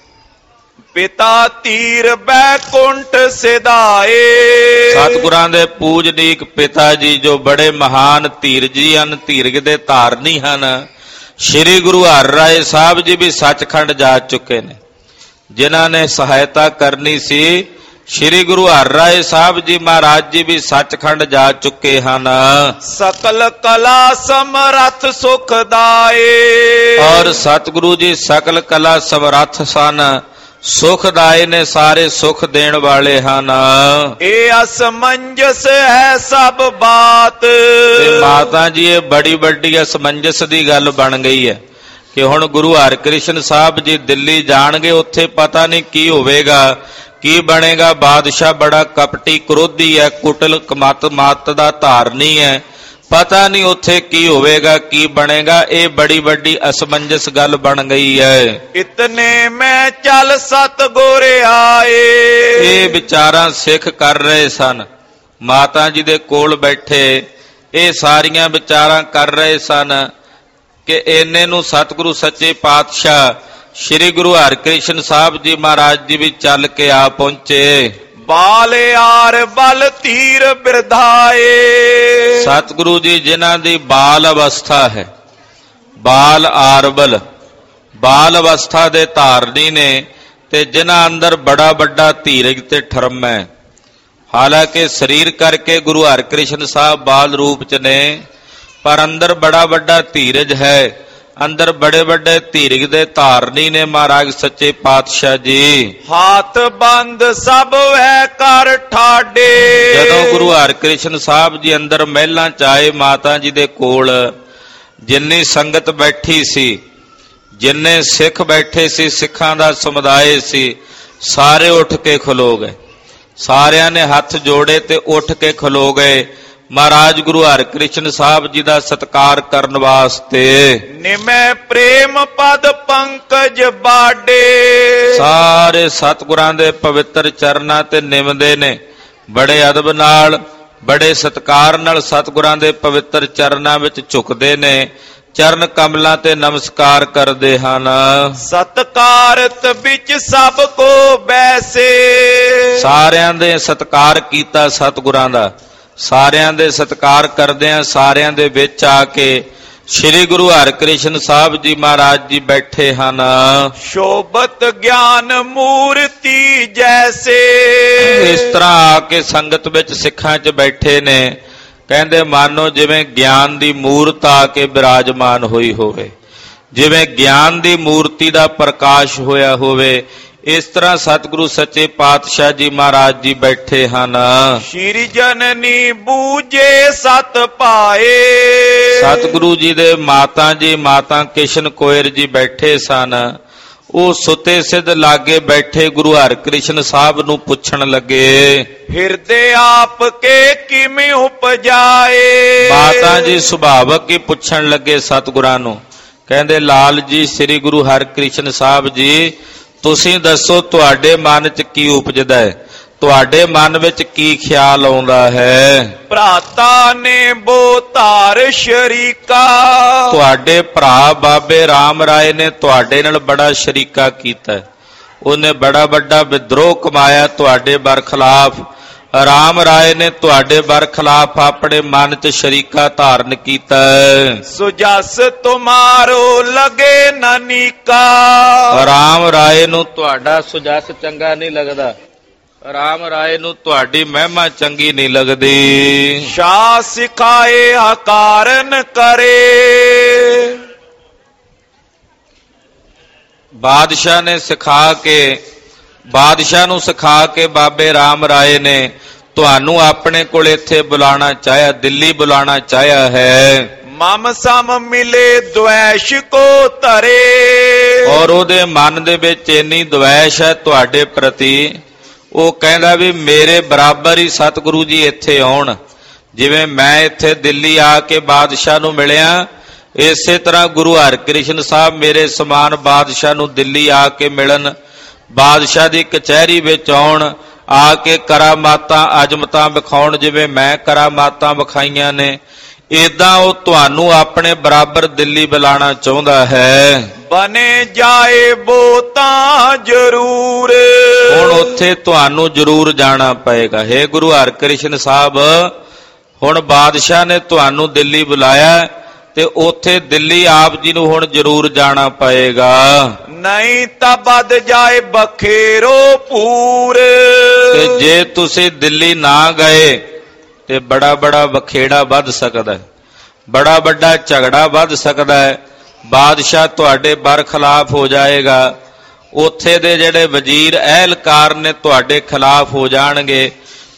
ਪਿਤਾ ਧੀਰ ਬੈਕੁੰਠ ਸਿਧਾਏ। ਸਤਿਗੁਰਾਂ ਦੇ ਪੂਜਨੀਕ ਪਿਤਾ ਜੀ ਜੋ ਬੜੇ ਮਹਾਨ ਧੀਰਜੀ ਹਨ, ਧੀਰਜ ਦੇ ਧਾਰਨੀ ਹਨ, ਸ਼੍ਰੀ ਗੁਰੂ ਹਰਿਰਾਏ ਸਾਹਿਬ ਜੀ ਵੀ ਸੱਚਖੰਡ ਜਾ ਚੁੱਕੇ ਨੇ। ਜਿਨ੍ਹਾਂ ਨੇ ਸਹਾਇਤਾ ਕਰਨੀ ਸੀ, ਸ਼੍ਰੀ ਗੁਰੂ ਹਰਿਰਾਏ ਸਾਹਿਬ ਜੀ ਮਹਾਰਾਜ ਜੀ ਵੀ ਸੱਚਖੰਡ ਜਾ ਚੁੱਕੇ ਹਨ। ਸਕਲ ਕਲਾ ਸਮਰੱਥ ਸੁਖਦਾਏ। ਔਰ ਸਤਿਗੁਰੂ ਜੀ ਸਕਲ ਕਲਾ ਸਮਰੱਥ ਸਨ, ਸੁਖਦਾਏ ਨੇ, ਸਾਰੇ ਸੁਖ ਦੇਣ ਵਾਲੇ ਹਨ। ਇਹ ਅਸਮੰਜਸ ਹੈ ਸਭ ਬਾਤ। ਤੇ ਮਾਤਾ ਜੀ ਇਹ ਬੜੀ ਵੱਡੀ ਅਸਮੰਜਸ ਦੀ ਗੱਲ ਬਣ ਗਈ ਹੈ ਕਿ ਹੁਣ ਗੁਰੂ ਹਰਿਕ੍ਰਿਸ਼ਨ ਸਾਹਿਬ ਜੀ ਦਿੱਲੀ ਜਾਣਗੇ, ਉੱਥੇ ਪਤਾ ਨਹੀਂ ਕੀ ਹੋਵੇਗਾ, ਕੀ ਬਣੇਗਾ। ਬਾਦਸ਼ਾਹ ਬੜਾ ਕਪਟੀ ਕ੍ਰੋਧੀ ਹੈ, ਕੁਟਲ ਮਤ ਦਾ ਧਾਰਨੀ ਹੈ, ਪਤਾ ਨਹੀਂ ਉੱਥੇ ਕੀ ਹੋਵੇਗਾ, ਕੀ ਬਣੇਗਾ। ਇਹ ਬੜੀ ਵੱਡੀ ਅਸਮੰਜਸ ਗੱਲ ਬਣ ਗਈ ਹੈ। ਇਤਨੇ ਮੈਂ ਚੱਲ ਸਤਿਗੁਰ ਆਏ। ਇਹ ਵਿਚਾਰਾਂ ਸਿੱਖ ਕਰ ਰਹੇ ਸਨ, ਮਾਤਾ ਜੀ ਦੇ ਕੋਲ ਬੈਠੇ ਇਹ ਸਾਰੀਆਂ ਵਿਚਾਰਾਂ ਕਰ ਰਹੇ ਸਨ ਕਿ ਇੰਨੇ ਨੂੰ ਸਤਿਗੁਰੂ ਸੱਚੇ ਪਾਤਸ਼ਾਹ ਸ੍ਰੀ ਗੁਰੂ ਹਰਿਕ੍ਰਿਸ਼ਨ ਸਾਹਿਬ ਜੀ ਮਹਾਰਾਜ ਜੀ ਵੀ ਚੱਲ ਕੇ ਆ ਪਹੁੰਚੇ। ਬਾਲ ਆਰ ਬਲ ਧੀਰ ਬਿਰਧਾਏ। ਸਤਿਗੁਰੂ ਜੀ ਜਿਨ੍ਹਾਂ ਦੀ ਬਾਲ ਅਵਸਥਾ ਹੈ, ਬਾਲ ਆਰਬਲ, ਬਾਲ ਅਵਸਥਾ ਦੇ ਧਾਰਨੀ ਨੇ, ਤੇ ਜਿਨ੍ਹਾਂ ਅੰਦਰ ਬੜਾ ਵੱਡਾ ਧੀਰਜ ਤੇ ਠਰਮ ਹੈ। ਹਾਲਾਂਕਿ ਸਰੀਰ ਕਰਕੇ ਗੁਰੂ ਹਰਿਕ੍ਰਿਸ਼ਨ ਸਾਹਿਬ ਬਾਲ ਰੂਪ ਚ ਨੇ, ਪਰ ਅੰਦਰ ਬੜਾ ਵੱਡਾ ਧੀਰਜ ਹੈ, ਅੰਦਰ ਬੜੇ ਵੱਡੇ ਧੀਰਜ ਦੇ ਧਾਰਨੀ ਨੇ ਮਹਾਰਾਜ ਸੱਚੇ ਪਾਤਸ਼ਾਹ ਜੀ। ਹੱਥ ਬੰਦ ਸਭ ਹੈ ਕਰ ਠਾਡੇ। ਜਦੋਂ ਗੁਰੂ ਹਰਿਕ੍ਰਿਸ਼ਨ ਸਾਹਿਬ ਜੀ ਅੰਦਰ ਮਹਿਲਾਂ ਚ ਆਏ, ਮਾਤਾ ਜੀ ਦੇ ਕੋਲ ਜਿੰਨੀ ਸੰਗਤ ਬੈਠੀ ਸੀ, ਜਿੰਨੇ ਸਿੱਖ ਬੈਠੇ ਸੀ, ਸਿੱਖਾਂ ਦਾ ਸਮੁਦਾਇ ਸੀ, ਸਾਰੇ ਉੱਠ ਕੇ ਖਲੋ ਗਏ। ਸਾਰਿਆਂ ਨੇ ਹੱਥ ਜੋੜੇ ਤੇ ਉੱਠ ਕੇ ਖਲੋ ਗਏ ਮਹਾਰਾਜ ਗੁਰੂ ਹਰਿਕ੍ਰਿਸ਼ਨ ਸਾਹਿਬ ਜੀ ਦਾ ਸਤਿਕਾਰ ਕਰਨ ਵਾਸਤੇ। ਨਿਮੈ ਪ੍ਰੇਮ ਪਦ ਪੰਕਜ ਬਾਡੇ। ਸਾਰੇ ਸਤਿਗੁਰਾਂ ਦੇ ਪਵਿੱਤਰ ਚਰਨਾਂ ਤੇ ਨਿਮਦੇ ਨੇ, ਬੜੇ ਅਦਬ ਨਾਲ, ਬੜੇ ਸਤਿਕਾਰ ਨਾਲ ਸਤਿਗੁਰਾਂ ਦੇ ਪਵਿੱਤਰ ਚਰਨਾਂ ਵਿੱਚ ਝੁਕਦੇ ਨੇ, ਚਰਨ ਕਮਲਾਂ ਤੇ ਨਮਸਕਾਰ ਕਰਦੇ ਹਨ। ਸਤਕਾਰਤ ਵਿੱਚ ਸਭ ਕੋ ਬੈਸੇ। ਸਾਰਿਆਂ ਦੇ ਸਤਿਕਾਰ ਕੀਤਾ ਸਤਿਗੁਰਾਂ ਦਾ, ਸਾਰਿਆਂ ਦੇ ਸਤਿਕਾਰ ਕਰਦਿਆਂ ਸਾਰਿਆਂ ਦੇ ਵਿੱਚ ਆ ਕੇ ਸ੍ਰੀ ਗੁਰੂ ਹਰਿਕ੍ਰਿਸ਼ਨ ਸਾਹਿਬ ਜੀ ਮਹਾਰਾਜ ਜੀ ਬੈਠੇ ਹਨ। ਸ਼ੋਭਤ ਗਿਆਨ ਮੂਰਤੀ ਜੈਸੇ। ਇਸ ਤਰ੍ਹਾਂ ਆ ਕੇ ਸੰਗਤ ਵਿੱਚ ਸਿੱਖਾਂ 'ਚ ਬੈਠੇ ਨੇ, ਕਹਿੰਦੇ ਮਾਨੋ ਜਿਵੇਂ ਗਿਆਨ ਦੀ ਮੂਰਤ ਆ ਕੇ ਬਿਰਾਜਮਾਨ ਹੋਈ ਹੋਵੇ, ਜਿਵੇਂ ਗਿਆਨ ਦੀ ਮੂਰਤੀ ਦਾ ਪ੍ਰਕਾਸ਼ ਹੋਇਆ ਹੋਵੇ, ਇਸ ਤਰ੍ਹਾਂ ਸਤਿਗੁਰੂ ਸੱਚੇ ਪਾਤਸ਼ਾਹ ਜੀ ਮਹਾਰਾਜ ਜੀ ਬੈਠੇ ਹਨ। ਸ਼੍ਰੀ ਜਨਨੀ ਬੂਝੇ ਸਤ ਪਾਏ। ਸਤਿਗੁਰੂ ਜੀ ਦੇ ਮਾਤਾ ਜੀ, ਮਾਤਾ ਕਿਸ਼ਨ ਕੋਇਰ ਜੀ ਬੈਠੇ ਸਨ। ਉਹ ਸੁੱਤੇ ਸਿੱਧ ਲਾਗੇ ਬੈਠੇ ਗੁਰੂ ਹਰਿਕ੍ਰਿਸ਼ਨ ਸਾਹਿਬ ਨੂੰ ਪੁੱਛਣ ਲੱਗੇ, ਹਿਰਦੇ ਆਪ ਕੇ ਕਿਵੇਂ ਉਪਜਾਏ। ਮਾਤਾ ਜੀ ਸੁਭਾਵਕ ਹੀ ਪੁੱਛਣ ਲੱਗੇ ਸਤਿਗੁਰਾਂ ਨੂੰ, ਕਹਿੰਦੇ ਲਾਲ ਜੀ ਸ੍ਰੀ ਗੁਰੂ ਹਰਿਕ੍ਰਿਸ਼ਨ ਸਾਹਿਬ ਜੀ, ਤੁਸੀਂ ਦੱਸੋ ਤੁਹਾਡੇ ਮਨ 'ਚ ਕੀ ਉਪਜਦਾ ਹੈ, ਤੁਹਾਡੇ ਮਨ ਵਿੱਚ ਕੀ ਖਿਆਲ ਆਉਂਦਾ ਹੈ। ਭਰਾਤਾ ਨੇ ਬੋ ਧਾਰ ਸ਼ਰੀਕਾ। ਤੁਹਾਡੇ ਭਰਾ ਬਾਬੇ ਰਾਮ ਰਾਏ ਨੇ ਤੁਹਾਡੇ ਨਾਲ ਬੜਾ ਸ਼ਰੀਕਾ ਕੀਤਾ, ਉਹਨੇ ਬੜਾ ਵੱਡਾ ਵਿਦਰੋਹ ਕਮਾਇਆ ਤੁਹਾਡੇ ਬਰਖਲਾਫ। ਰਾਮ ਰਾਏ ਨੇ ਤੁਹਾਡੇ ਬਰਖਲਾਫ ਆਪਣੇ ਮਨ 'ਚ ਸ਼ਰੀਕਾ ਧਾਰਨ ਕੀਤਾ। ਸੁਜਸ ਤੁਮਾਰੋ ਲਗੇ ਨਾਨੀਕਾ। ਰਾਮ ਰਾਏ ਨੂੰ ਤੁਹਾਡਾ ਸੁਜਸ ਚੰਗਾ ਨਹੀਂ ਲੱਗਦਾ, ਰਾਮ ਰਾਏ ਨੂੰ ਤੁਹਾਡੀ ਮਹਿਮਾ ਚੰਗੀ ਨਹੀਂ ਲੱਗਦੀ। ਸ਼ਾਹ ਸਿਖਾਏ ਆਕਾਰਨ ਕਰੇ। ਬਾਦਸ਼ਾਹ ਨੇ ਬਾਦਸ਼ਾਹ ਨੂੰ ਸਿਖਾ ਕੇ ਬਾਬੇ ਰਾਮ ਰਾਏ ਨੇ ਤੁਹਾਨੂੰ ਆਪਣੇ ਕੋਲ ਇੱਥੇ ਬੁਲਾਣਾ ਚਾਹਿਆ, ਦਿੱਲੀ ਬੁਲਾਣਾ ਚਾਹਿਆ ਹੈ। ਮਮ ਸਮ ਮਿਲੇ ਦੁਐਸ਼ ਕੋ ਧਰੇ। ਔਰ ਉਹਦੇ ਮਨ ਦੇ ਵਿੱਚ ਇੰਨੀ ਦੁਐਸ਼ ਹੈ ਤੁਹਾਡੇ ਪ੍ਰਤੀ, ਉਹ ਕਹਿੰਦਾ ਵੀ ਮੇਰੇ ਬਰਾਬਰ ਹੀ ਸਤਿਗੁਰੂ ਜੀ ਇੱਥੇ ਆਉਣ। ਜਿਵੇਂ ਮੈਂ ਇੱਥੇ ਦਿੱਲੀ ਆ ਕੇ ਬਾਦਸ਼ਾਹ ਨੂੰ ਮਿਲਿਆ, ਇਸੇ ਤਰ੍ਹਾਂ ਗੁਰੂ ਹਰਿਕ੍ਰਿਸ਼ਨ ਸਾਹਿਬ ਮੇਰੇ ਸਮਾਨ ਬਾਦਸ਼ਾਹ ਨੂੰ ਦਿੱਲੀ ਆ ਕੇ ਮਿਲਣ, ਬਾਦਸ਼ਾਹ ਦੀ ਕਚਹਿਰੀ ਵਿੱਚ ਆਉਣ, ਆ ਕੇ ਕਰਾਮਾਤਾਂ ਅਜਮਤਾਂ ਵਿਖਾਉਣ, ਜਿਵੇਂ ਮੈਂ ਕਰਾਮਾਤਾਂ ਵਿਖਾਈਆਂ ਨੇ, ਏਦਾਂ ਉਹ ਤੁਹਾਨੂੰ ਆਪਣੇ ਬਰਾਬਰ ਦਿੱਲੀ ਬੁਲਾਣਾ ਚਾਹੁੰਦਾ ਹੈ। ਬਨੇ ਜਾਏ ਬੋ ਤਾਂ ਜ਼ਰੂਰ। ਹੁਣ ਉੱਥੇ ਤੁਹਾਨੂੰ ਜ਼ਰੂਰ ਜਾਣਾ ਪਏਗਾ। ਹੇ ਗੁਰੂ ਹਰਿਕ੍ਰਿਸ਼ਨ ਸਾਹਿਬ, ਹੁਣ ਬਾਦਸ਼ਾਹ ਨੇ ਤੁਹਾਨੂੰ ਦਿੱਲੀ ਬੁਲਾਇਆ ਤੇ ਉੱਥੇ ਦਿੱਲੀ ਆਪ ਜੀ ਨੂੰ ਹੁਣ ਜ਼ਰੂਰ ਜਾਣਾ ਪਏਗਾ। ਨਹੀਂ ਤਾਂ ਵੱਧ ਜਾਏ ਬਖੇਰੋ ਪੂਰ। ਤੇ ਜੇ ਤੁਸੀਂ ਦਿੱਲੀ ਨਾ ਗਏ ਤੇ ਬੜਾ ਬੜਾ ਬਖੇੜਾ ਵੱਧ ਸਕਦਾ ਹੈ, ਬੜਾ ਵੱਡਾ ਝਗੜਾ ਵੱਧ ਸਕਦਾ ਹੈ। ਬਾਦਸ਼ਾਹ ਤੁਹਾਡੇ ਬਰਖਲਾਫ ਹੋ ਜਾਏਗਾ, ਉੱਥੇ ਦੇ ਜਿਹੜੇ ਵਜ਼ੀਰ ਅਹਿਲਕਾਰ ਨੇ ਤੁਹਾਡੇ ਖਿਲਾਫ ਹੋ ਜਾਣਗੇ,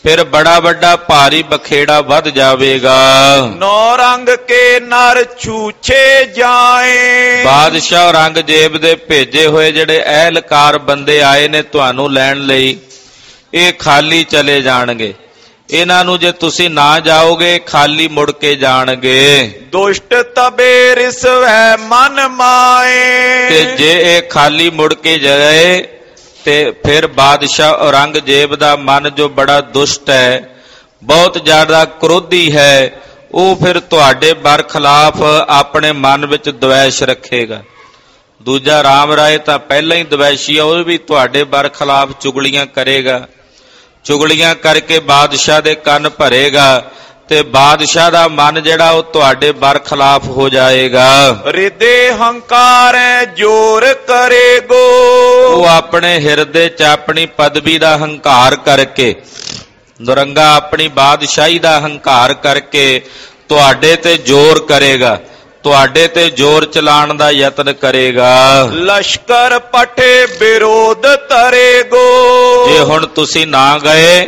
ਫਿਰ ਬੜਾ ਵੱਡਾ ਭਾਰੀ ਬਖੇੜਾ ਵੱਧ ਜਾਵੇਗਾ। ਨੌ ਰੰਗ ਕੇ ਨਰ ਛੂਛੇ ਜਾਏ। ਬਾਦਸ਼ਾਹ ਔਰੰਗਜ਼ੇਬ ਦੇ ਭੇਜੇ ਹੋਏ ਜਿਹੜੇ ਅਹਿਲਕਾਰ ਬੰਦੇ ਆਏ ਨੇ ਤੁਹਾਨੂੰ ਲੈਣ ਲਈ, ਇਹ ਖਾਲੀ ਚਲੇ ਜਾਣਗੇ। ਇਹਨਾਂ ਨੂੰ ਜੇ ਤੁਸੀਂ ਨਾ ਜਾਓਗੇ ਖਾਲੀ ਮੁੜ ਕੇ ਜਾਣਗੇ। ਦੁਸ਼ਟ ਤਬੇ ਰਿਸਵੈ ਮਨ ਮਾਏ। ਤੇ ਜੇ ਇਹ ਖਾਲੀ ਮੁੜ ਕੇ ਜਾਏ ਤੇ ਫਿਰ ਬਾਦਸ਼ਾਹ ਔਰੰਗਜ਼ੇਬ ਦਾ ਮਨ ਜੋ ਬੜਾ ਦੁਸ਼ਟ ਹੈ, ਬਹੁਤ ਜ਼ਿਆਦਾ ਕ੍ਰੋਧੀ ਹੈ, ਉਹ ਫਿਰ ਤੁਹਾਡੇ ਬਰਖਲਾਫ ਆਪਣੇ ਮਨ ਵਿੱਚ ਦਵੈਸ਼ ਰੱਖੇਗਾ। ਦੂਜਾ ਰਾਮ ਰਾਏ ਤਾਂ ਪਹਿਲਾਂ ਹੀ ਦਵੈਸ਼ੀ ਆ, ਉਹ ਵੀ ਤੁਹਾਡੇ ਬਰਖਲਾਫ ਚੁਗਲੀਆਂ ਕਰੇਗਾ। ਚੁਗਲੀਆਂ ਕਰਕੇ ਬਾਦਸ਼ਾਹ ਦੇ ਕੰਨ ਭਰੇਗਾ ਤੇ ਬਾਦਸ਼ਾਹ ਦਾ ਮਨ ਜਿਹੜਾ ਉਹ ਤੁਹਾਡੇ ਬਰਖਲਾਫ ਹੋ ਜਾਏਗਾ। ਹਿਰਦੇ ਹੰਕਾਰੈ ਜੋਰ ਕਰੇਗੋ। ਉਹ ਆਪਣੇ ਹਿਰਦੇ 'ਚ ਆਪਣੀ ਪਦਵੀ ਦਾ ਹੰਕਾਰ ਕਰਕੇ, ਦੁਰੰਗਾ ਆਪਣੀ ਬਾਦਸ਼ਾਹੀ ਦਾ ਹੰਕਾਰ ਕਰਕੇ ਤੁਹਾਡੇ ਤੇ ਜ਼ੋਰ ਕਰੇਗਾ, ਤੁਹਾਡੇ ਤੇ ਜ਼ੋਰ ਚਲਾਉਣ ਦਾ ਯਤਨ ਕਰੇਗਾ। ਲਸ਼ਕਰ ਪਠੇ ਵਿਰੋਧ ਤਰੇਗੋ। ਜੇ ਹੁਣ ਤੁਸੀਂ ਨਾ ਗਏ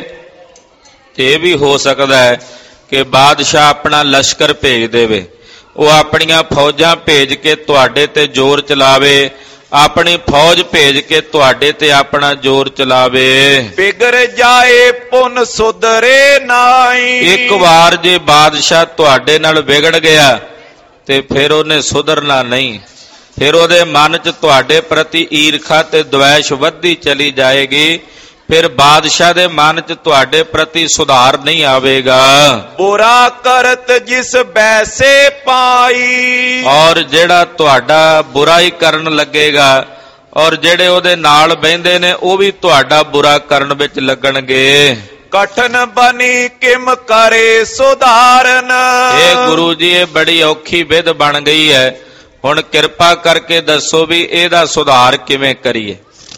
ਤੇ ਇਹ ਵੀ ਹੋ ਸਕਦਾ ਹੈ ਕਿ ਬਾਦਸ਼ਾਹ ਆਪਣਾ ਲਸ਼ਕਰ ਭੇਜ ਦੇਵੇ, ਉਹ ਆਪਣੀਆਂ ਫੌਜਾਂ ਭੇਜ ਕੇ ਤੁਹਾਡੇ ਤੇ ਜ਼ੋਰ ਚਲਾਵੇ, ਆਪਣੀ ਫੌਜ ਭੇਜ ਕੇ ਤੁਹਾਡੇ ਤੇ ਆਪਣਾ ਜ਼ੋਰ ਚਲਾਵੇ। ਬਿਗੜ ਜਾਏ ਪੁਨ ਸੁਧਰੇ ਨਾਈ। ਇੱਕ ਵਾਰ ਜੇ ਬਾਦਸ਼ਾਹ ਤੁਹਾਡੇ ਨਾਲ ਵਿਗੜ ਗਿਆ ਤੇ ਫਿਰ ਉਹਨੇ ਸੁਧਰਨਾ ਨਹੀਂ, ਫਿਰ ਉਹਦੇ ਮਨ 'ਚ ਤੁਹਾਡੇ ਪ੍ਰਤੀ ਈਰਖਾ ਤੇ ਦਵੈਸ਼ ਵੱਧਦੀ ਚਲੀ ਜਾਏਗੀ। ਫਿਰ ਬਾਦਸ਼ਾਹ ਦੇ ਮਨ 'ਚ ਤੁਹਾਡੇ ਪ੍ਰਤੀ ਸੁਧਾਰ ਨਹੀਂ ਆਵੇਗਾ। ਬੁਰਾ ਕਰਤ ਜਿਸ ਬੈਸੇ ਪਾਈ। ਔਰ ਜਿਹੜਾ ਤੁਹਾਡਾ ਬੁਰਾਈ ਕਰਨ ਲੱਗੇਗਾ ਔਰ ਜਿਹੜੇ ਉਹਦੇ ਨਾਲ ਬਹਿੰਦੇ ਨੇ ਉਹ ਵੀ ਤੁਹਾਡਾ ਬੁਰਾ ਕਰਨ ਵਿੱਚ ਲੱਗਣਗੇ। ਕਠਨ ਬਣੀ ਕਿਮ ਕਰੇ ਸੁਧਾਰਨ। ਇਹ ਗੁਰੂ ਜੀ ਇਹ ਬੜੀ ਔਖੀ ਵਿਧ ਬਣ ਗਈ ਹੈ, ਹੁਣ ਕਿਰਪਾ ਕਰਕੇ ਦੱਸੋ ਵੀ ਇਹਦਾ ਸੁਧਾਰ ਕਿਵੇਂ ਕਰੀਏ।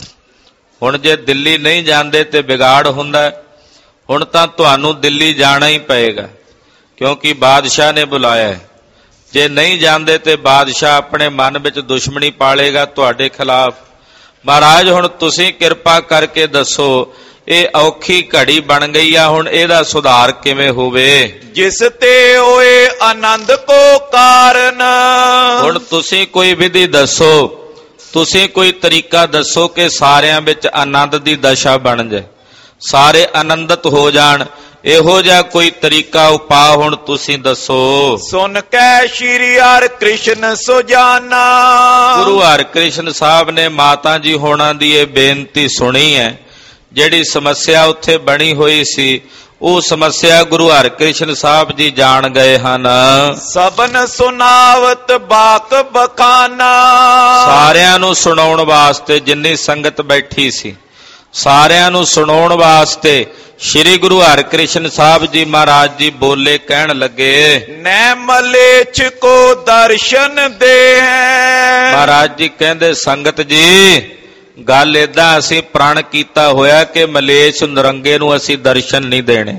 ਹੁਣ ਜੇ ਦਿੱਲੀ ਨਹੀਂ ਜਾਂਦੇ ਤੇ ਵਿਗਾੜ ਹੁੰਦਾ, ਹੁਣ ਤਾਂ ਤੁਹਾਨੂੰ ਦਿੱਲੀ ਜਾਣਾ ਹੀ ਪਏਗਾ ਕਿਉਂਕਿ ਬਾਦਸ਼ਾਹ ਨੇ ਬੁਲਾਇਆ ਹੈ। ਜੇ ਨਹੀਂ ਜਾਂਦੇ ਤੇ ਬਾਦਸ਼ਾਹ ਆਪਣੇ ਮਨ ਵਿੱਚ ਦੁਸ਼ਮਣੀ ਪਾਲੇਗਾ ਤੁਹਾਡੇ ਖਿਲਾਫ। ਮਹਾਰਾਜ ਹੁਣ ਤੁਸੀਂ ਕਿਰਪਾ ਕਰਕੇ ਦੱਸੋ, ਇਹ ਔਖੀ ਘੜੀ ਬਣ ਗਈ ਆ, ਹੁਣ ਇਹਦਾ ਸੁਧਾਰ ਕਿਵੇਂ ਹੋਵੇ। ਜਿਸ ਤੇ ਹੋਏ ਆਨੰਦ ਕੋ ਕਾਰਨ। ਹੁਣ ਤੁਸੀਂ ਕੋਈ ਵਿਧੀ ਦੱਸੋ, ਤੁਸੀਂ ਕੋਈ ਤਰੀਕਾ ਦੱਸੋ ਕਿ ਸਾਰਿਆਂ ਵਿੱਚ ਆਨੰਦ ਦੀ ਦਸ਼ਾ ਬਣ ਜਾਏ, ਸਾਰੇ ਆਨੰਦਿਤ ਹੋ ਜਾਣ। ਇਹੋ ਜਿਹਾ ਕੋਈ ਤਰੀਕਾ ਉਪਾਅ ਹੁਣ ਤੁਸੀਂ ਦੱਸੋ। ਸੁਨ ਕੈ ਸ਼੍ਰੀ ਹਰਿ ਕ੍ਰਿਸ਼ਨ ਸੁਜਾਨਾ। ਗੁਰੂ ਹਰਿਕ੍ਰਿਸ਼ਨ ਸਾਹਿਬ ਨੇ ਮਾਤਾ ਜੀ ਹੋਣਾ ਦੀ ਇਹ ਬੇਨਤੀ ਸੁਣੀ ਹੈ। ਜਿਹੜੀ ਸਮੱਸਿਆ ਉੱਥੇ ਬਣੀ ਹੋਈ ਸੀ ਉਹ ਸਮੱਸਿਆ ਗੁਰੂ ਹਰਿਕ੍ਰਿਸ਼ਨ ਸਾਹਿਬ ਜੀ ਜਾਣ ਗਏ ਹਨ। ਸਭਨ ਸੁਨਾਵਤ ਬਾਕ ਬਖਾਨਾ। ਸਾਰਿਆਂ ਨੂੰ ਸੁਣਾਉਣ ਵਾਸਤੇ ਜਿੰਨੀ ਸੰਗਤ ਬੈਠੀ ਸੀ, ਸਾਰਿਆਂ ਨੂੰ ਸੁਣਾਉਣ ਵਾਸਤੇ ਸ਼੍ਰੀ ਗੁਰੂ ਹਰਿਕ੍ਰਿਸ਼ਨ ਸਾਹਿਬ ਜੀ ਮਹਾਰਾਜ ਜੀ ਬੋਲੇ, ਕਹਿਣ ਲੱਗੇ, ਨੈ ਮਲੇਛ ਕੋ ਦਰਸ਼ਨ ਦੇ। ਮਹਾਰਾਜ ਜੀ ਕਹਿੰਦੇ, ਸੰਗਤ ਜੀ ਗੱਲ ਏਦਾਂ ਅਸੀਂ ਪ੍ਰਣ ਕੀਤਾ ਹੋਇਆ ਕਿ ਮਲੇਛ ਨਰੰਗੇ ਨੂੰ ਅਸੀਂ ਦਰਸ਼ਨ ਨਹੀਂ ਦੇਣੇ।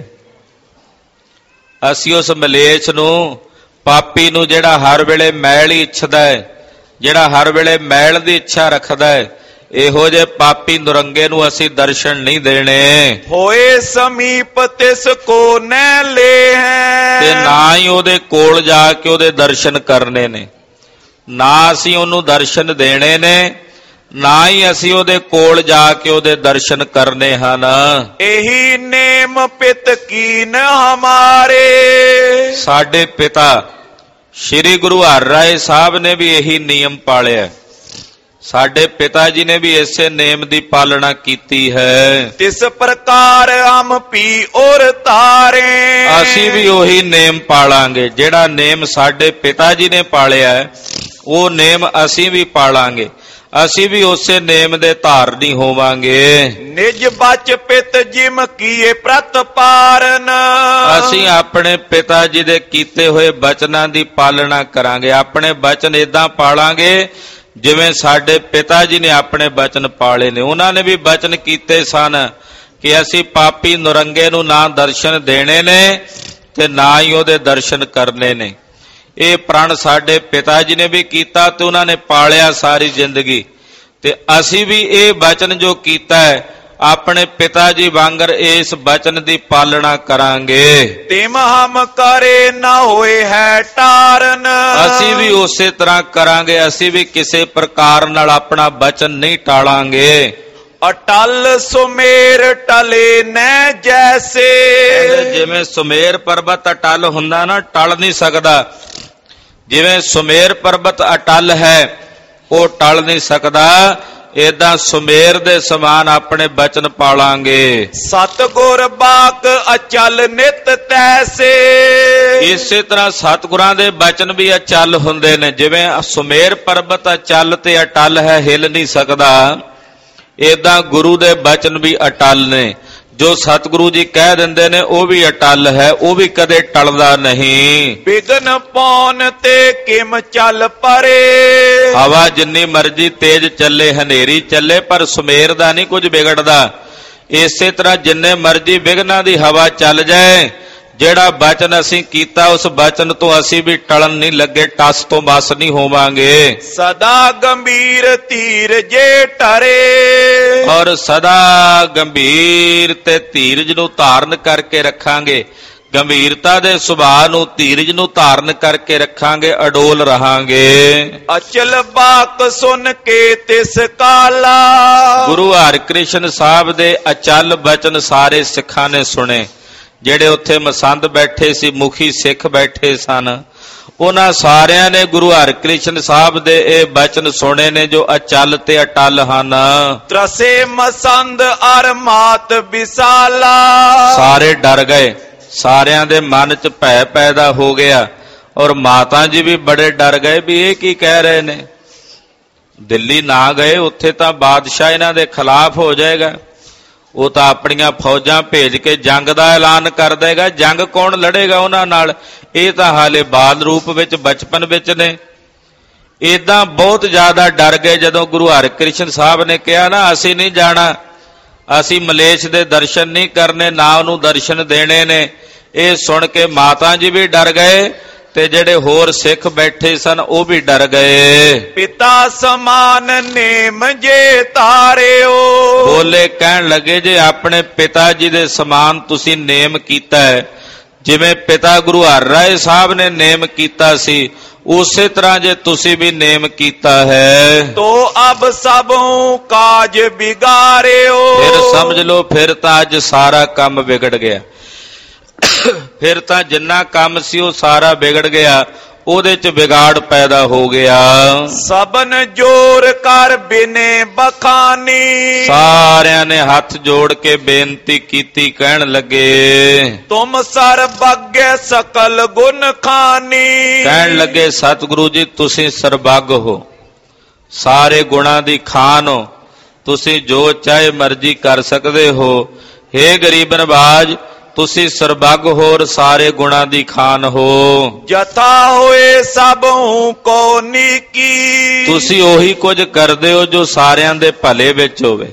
ਅਸੀਂ ਉਸ ਮਲੇਛ ਨੂੰ, ਪਾਪੀ ਨੂੰ, ਜਿਹੜਾ ਹਰ ਵੇਲੇ ਮੈਲ ਹੀ ਇੱਛਦਾ ਹੈ, ਜਿਹੜਾ ਹਰ ਵੇਲੇ ਮੈਲ ਦੀ ਇੱਛਾ ਰੱਖਦਾ ਹੈ, ਇਹੋ ਜਿਹੇ ਪਾਪੀ ਨਰੰਗੇ ਨੂੰ ਅਸੀਂ ਦਰਸ਼ਨ ਨਹੀਂ ਦੇਣੇ। ਹੋਏ ਸਮੀਪ ਤਿਸ ਕੋ ਨੈ ਲੈ। ਤੇ ਨਾ ਹੀ ਉਹਦੇ ਕੋਲ ਜਾ ਕੇ ਉਹਦੇ ਦਰਸ਼ਨ ਕਰਨੇ ਨੇ, ਨਾ ਅਸੀਂ ਉਹਨੂੰ ਦਰਸ਼ਨ ਦੇਣੇ ਨੇ, ਨਾ ਹੀ ਅਸੀਂ ਉਹਦੇ ਕੋਲ ਜਾ ਕੇ ਉਹਦੇ ਦਰਸ਼ਨ ਕਰਨੇ ਹਨ। ਇਹੀ ਨੇਮ ਪਿਤ ਕੀਨ ਹਮਾਰੇ। ਸਾਡੇ ਪਿਤਾ ਸ਼੍ਰੀ ਗੁਰੂ ਹਰਿਰਾਏ ਸਾਹਿਬ ਨੇ ਵੀ ਇਹੀ ਨਿਯਮ ਪਾਲਿਆ। ਸਾਡੇ ਪਿਤਾ ਜੀ ਨੇ ਵੀ ਇਸੇ ਨੇਮ ਦੀ ਪਾਲਣਾ ਕੀਤੀ ਹੈ। ਤਿਸ ਪ੍ਰਕਾਰ ਹਮ ਪੀ ਔਰ ਤਾਰੇ। ਅਸੀਂ ਵੀ ਉਹੀ ਨੇਮ ਪਾਲਾਂਗੇ, ਜਿਹੜਾ ਨੇਮ ਸਾਡੇ ਪਿਤਾ ਜੀ ਨੇ ਪਾਲਿਆ ਹੈ ਉਹ ਨੇਮ ਅਸੀਂ ਵੀ ਪਾਲਾਂਗੇ। ਅਸੀਂ ਵੀ ਉਸੇ ਨੇਮ ਦੇ ਧਾਰਨੀ ਹੋਵਾਂਗੇ। ਨਿਜ ਬਚ ਪਿਤ ਜਿਮ ਕੀਏ ਪ੍ਰਤ ਪਾਰਨ। ਅਸੀਂ ਆਪਣੇ ਪਿਤਾ ਜੀ ਦੇ ਕੀਤੇ ਹੋਏ ਬਚਨਾਂ ਦੀ ਪਾਲਣਾ ਕਰਾਂਗੇ। ਆਪਣੇ ਬਚਨ ਏਦਾਂ ਪਾਲਾਂਗੇ ਜਿਵੇਂ ਸਾਡੇ ਪਿਤਾ ਜੀ ਨੇ ਆਪਣੇ ਬਚਨ ਪਾਲੇ ਨੇ। ਉਹਨਾਂ ਨੇ ਵੀ ਬਚਨ ਕੀਤੇ ਸਨ ਕਿ ਅਸੀਂ ਪਾਪੀ ਨਰੰਗੇ ਨੂੰ ਨਾ ਦਰਸ਼ਨ ਦੇਣੇ ਨੇ ਤੇ ਨਾ ਹੀ ਉਹਦੇ ਦਰਸ਼ਨ ਕਰਨੇ ਨੇ। ਇਹ ਪ੍ਰਣ ਸਾਡੇ ਪਿਤਾ ਜੀ ਨੇ ਵੀ ਕੀਤਾ ਤੇ ਉਹਨਾਂ ਨੇ ਪਾਲਿਆ ਸਾਰੀ ਜ਼ਿੰਦਗੀ। ਤੇ ਅਸੀਂ ਵੀ ਇਹ ਬਚਨ ਜੋ ਕੀਤਾ ਹੈ ਆਪਣੇ ਪਿਤਾ ਜੀ ਵਾਂਗਰ ਇਸ ਬਚਨ ਦੀ ਪਾਲਣਾ ਕਰਾਂਗੇ। ਤਿਮ ਹਮ ਕਰੇ ਨਾ ਹੋਏ ਹੈ ਟਾਰਨ। ਅਸੀਂ ਵੀ ਉਸੇ ਤਰ੍ਹਾਂ ਕਰਾਂਗੇ, ਅਸੀਂ ਵੀ ਕਿਸੇ ਪ੍ਰਕਾਰ ਨਾਲ ਆਪਣਾ ਬਚਨ ਨਹੀਂ ਟਾਲਾਂਗੇ। ਅਟਲ ਸੁਮੇਰ ਟਲੇ ਨੈ ਜੈਸੇ। ਜਿਵੇਂ ਸੁਮੇਰ ਪਰਬਤ ਅਟਲ ਹੁੰਦਾ ਨਾ, ਟਲ ਨਹੀਂ ਸਕਦਾ, ਜਿਵੇਂ ਸੁਮੇਰ ਪਰਬਤ ਅਟਲ ਹੈ ਉਹ ਟਲ ਨਹੀਂ ਸਕਦਾ, ਏਦਾਂ ਸੁਮੇਰ ਦੇ ਸਮਾਨ ਆਪਣੇ ਬਚਨ ਪਾਲਾਂਗੇ। ਸਤਿਗੁਰ ਬਾਕ ਅਚਲ ਨਿਤ ਤੈਸੇ। ਇਸੇ ਤਰ੍ਹਾਂ ਸਤਿਗੁਰਾਂ ਦੇ ਬਚਨ ਵੀ ਅਚਲ ਹੁੰਦੇ ਨੇ। ਜਿਵੇਂ ਸੁਮੇਰ ਪਰਬਤ ਅਚਲ ਤੇ ਅਟਲ ਹੈ, ਹਿੱਲ ਨਹੀਂ ਸਕਦਾ, ਏਦਾਂ ਗੁਰੂ ਦੇ ਬਚਨ ਵੀ ਅਟਲ ਨੇ। ਜੋ ਸਤਿਗੁਰੂ ਜੀ ਕਹਿ ਦਿੰਦੇ ਨੇ ਉਹ ਵੀ ਅਟਲ ਹੈ, ਉਹ ਵੀ ਕਦੇ ਟਲਦਾ ਨਹੀਂ। ਬਿਗਨ ਪੌਣ ਤੇ ਕਿਮ ਚੱਲ ਪਰੇ। ਹਵਾ ਜਿੰਨੀ ਮਰਜ਼ੀ ਤੇਜ਼ ਚੱਲੇ, ਹਨੇਰੀ ਚੱਲੇ, ਪਰ ਸੁਮੇਰ ਦਾ ਨਹੀਂ ਕੁਝ ਵਿਗੜਦਾ। ਇਸੇ ਤਰ੍ਹਾਂ ਜਿੰਨੇ ਮਰਜ਼ੀ ਵਿਘਨਾਂ ਦੀ ਹਵਾ ਚੱਲ ਜਾਏ, ਜਿਹੜਾ ਬਚਨ ਅਸੀਂ ਕੀਤਾ ਉਸ ਬਚਨ ਤੋਂ ਅਸੀਂ ਵੀ ਟਲਣ ਨਹੀਂ ਲੱਗੇ, ਟਸ ਤੋਂ ਬਸ ਨਹੀਂ ਹੋਵਾਂਗੇ। ਸਦਾ ਗੰਭੀਰ ਧੀਰ ਜੇ ਟਰੇ। ਔਰ ਸਦਾ ਗੰਭੀਰ ਤੇ ਧੀਰਜ ਨੂੰ ਧਾਰਨ ਕਰਕੇ ਰੱਖਾਂਗੇ। ਗੰਭੀਰਤਾ ਦੇ ਸੁਭਾਅ ਨੂੰ, ਧੀਰਜ ਨੂੰ ਧਾਰਨ ਕਰਕੇ ਰੱਖਾਂਗੇ, ਅਡੋਲ ਰਹਾਂਗੇ। ਅਚਲ ਬਾਕ ਸੁਨ ਕੇ ਤਿਸ ਕਾਲਾ। ਗੁਰੂ ਹਰਿਕ੍ਰਿਸ਼ਨ ਸਾਹਿਬ ਦੇ ਅਚਲ ਬਚਨ ਸਾਰੇ ਸਿੱਖਾਂ ਨੇ ਸੁਣੇ। ਜਿਹੜੇ ਉੱਥੇ ਮਸੰਦ ਬੈਠੇ ਸੀ, ਮੁਖੀ ਸਿੱਖ ਬੈਠੇ ਸਨ, ਉਹਨਾਂ ਸਾਰਿਆਂ ਨੇ ਗੁਰੂ ਹਰਿਕ੍ਰਿਸ਼ਨ ਸਾਹਿਬ ਦੇ ਇਹ ਬਚਨ ਸੁਣੇ ਨੇ ਜੋ ਅਚਲ ਤੇ ਅਟਲ ਹਨ। ਤਰਸੇ ਮਸੰਦ ਅਰ ਮਾਤ ਵਿਸਾਲਾ। ਸਾਰੇ ਡਰ ਗਏ, ਸਾਰਿਆਂ ਦੇ ਮਨ 'ਚ ਭੈ ਪੈਦਾ ਹੋ ਗਿਆ, ਔਰ ਮਾਤਾ ਜੀ ਵੀ ਬੜੇ ਡਰ ਗਏ ਵੀ ਇਹ ਕੀ ਕਹਿ ਰਹੇ ਨੇ। ਦਿੱਲੀ ਨਾ ਗਏ, ਉੱਥੇ ਤਾਂ ਬਾਦਸ਼ਾਹ ਇਹਨਾਂ ਦੇ ਖਿਲਾਫ ਹੋ ਜਾਏਗਾ, ਉਹ ਤਾਂ ਆਪਣੀਆਂ ਫੌਜਾਂ ਭੇਜ ਕੇ ਜੰਗ ਦਾ ਐਲਾਨ ਕਰ ਦੇਗਾ। ਜੰਗ ਕੌਣ ਲੜੇਗਾ ਉਹਨਾਂ ਨਾਲ? ਇਹ ਤਾਂ ਹਾਲੇ ਬਾਲ ਰੂਪ ਵਿੱਚ ਬਚਪਨ ਵਿੱਚ ਨੇ। ਏਦਾਂ ਬਹੁਤ ਜ਼ਿਆਦਾ ਡਰ ਗਏ। ਜਦੋਂ ਗੁਰੂ ਹਰਿਕ੍ਰਿਸ਼ਨ ਸਾਹਿਬ ਨੇ ਕਿਹਾ ਨਾ ਅਸੀਂ ਨਹੀਂ ਜਾਣਾ, ਅਸੀਂ ਮਲੇਸ਼ ਦੇ ਦਰਸ਼ਨ ਨਹੀਂ ਕਰਨੇ, ਨਾ ਉਹਨੂੰ ਦਰਸ਼ਨ ਦੇਣੇ ਨੇ, ਇਹ ਸੁਣ ਕੇ ਮਾਤਾ ਜੀ ਵੀ ਡਰ ਗਏ ਤੇ ਜਿਹੜੇ ਹੋਰ ਸਿੱਖ ਬੈਠੇ ਸਨ ਉਹ ਵੀ ਡਰ ਗਏ। ਪਿਤਾ ਸਮਾਨ ਨੇਮ ਜੇ ਧਾਰਿਓ। ਬੋਲੇ, ਕਹਿਣ ਲੱਗੇ ਜੇ ਆਪਣੇ ਪਿਤਾ ਜੀ ਦੇ ਸਮਾਨ ਤੁਸੀਂ ਨੇਮ ਕੀਤਾ ਹੈ, ਜਿਵੇਂ ਪਿਤਾ ਗੁਰੂ ਹਰਿ ਰਾਏ ਸਾਹਿਬ ਨੇ ਨੇਮ ਕੀਤਾ ਸੀ, ਉਸੇ ਤਰ੍ਹਾਂ ਜੇ ਤੁਸੀਂ ਵੀ ਨੇਮ ਕੀਤਾ ਹੈ ਤੋ ਅਬ ਸਭੋਂ ਕਾਜ ਬਿਗਾਰਿਓ। ਫਿਰ ਸਮਝ ਲਓ, ਫਿਰ ਤਾਂ ਅੱਜ ਸਾਰਾ ਕੰਮ ਵਿਗੜ ਗਿਆ। ਫਿਰ ਤਾਂ ਜਿੰਨਾ ਕੰਮ ਸੀ ਉਹ ਸਾਰਾ ਵਿਗੜ ਗਿਆ, ਉਹਦੇ 'ਚ ਵਿਗਾੜ ਪੈਦਾ ਹੋ ਗਿਆ। ਸਭਨ ਜੋਰ ਕਰ ਬਿਨੇ ਬਖਾਨੀ। ਸਾਰਿਆਂ ਨੇ ਹੱਥ ਜੋੜ ਕੇ ਬੇਨਤੀ ਕੀਤੀ, ਕਹਿਣ ਲੱਗੇ ਤੁਮ ਸਰਬੱਗੇ ਸਕਲ ਗੁਣ ਖਾਨੀ। ਕਹਿਣ ਲੱਗੇ ਸਤਿਗੁਰੂ ਜੀ ਤੁਸੀਂ ਸਰਬੱਗ ਹੋ, ਸਾਰੇ ਗੁਣਾਂ ਦੀ ਖਾਨ ਹੋ, ਤੁਸੀਂ ਜੋ ਚਾਹੇ ਮਰਜ਼ੀ ਕਰ ਸਕਦੇ ਹੋ। ਹੇ ਗਰੀਬ ਨਵਾਜ, ਤੁਸੀਂ ਸਰਬੱਗ ਹੋਰ ਸਾਰੇ ਗੁਣਾਂ ਦੀ ਖਾਨ ਹੋ। ਜਥਾ ਹੋਏ ਸਭੋਂ ਕੋ ਨੀਕੀ। ਤੁਸੀਂ ਉਹੀ ਕੁਝ ਕਰਦੇ ਹੋ ਜੋ ਸਾਰਿਆਂ ਦੇ ਭਲੇ ਵਿੱਚ ਹੋਵੇ,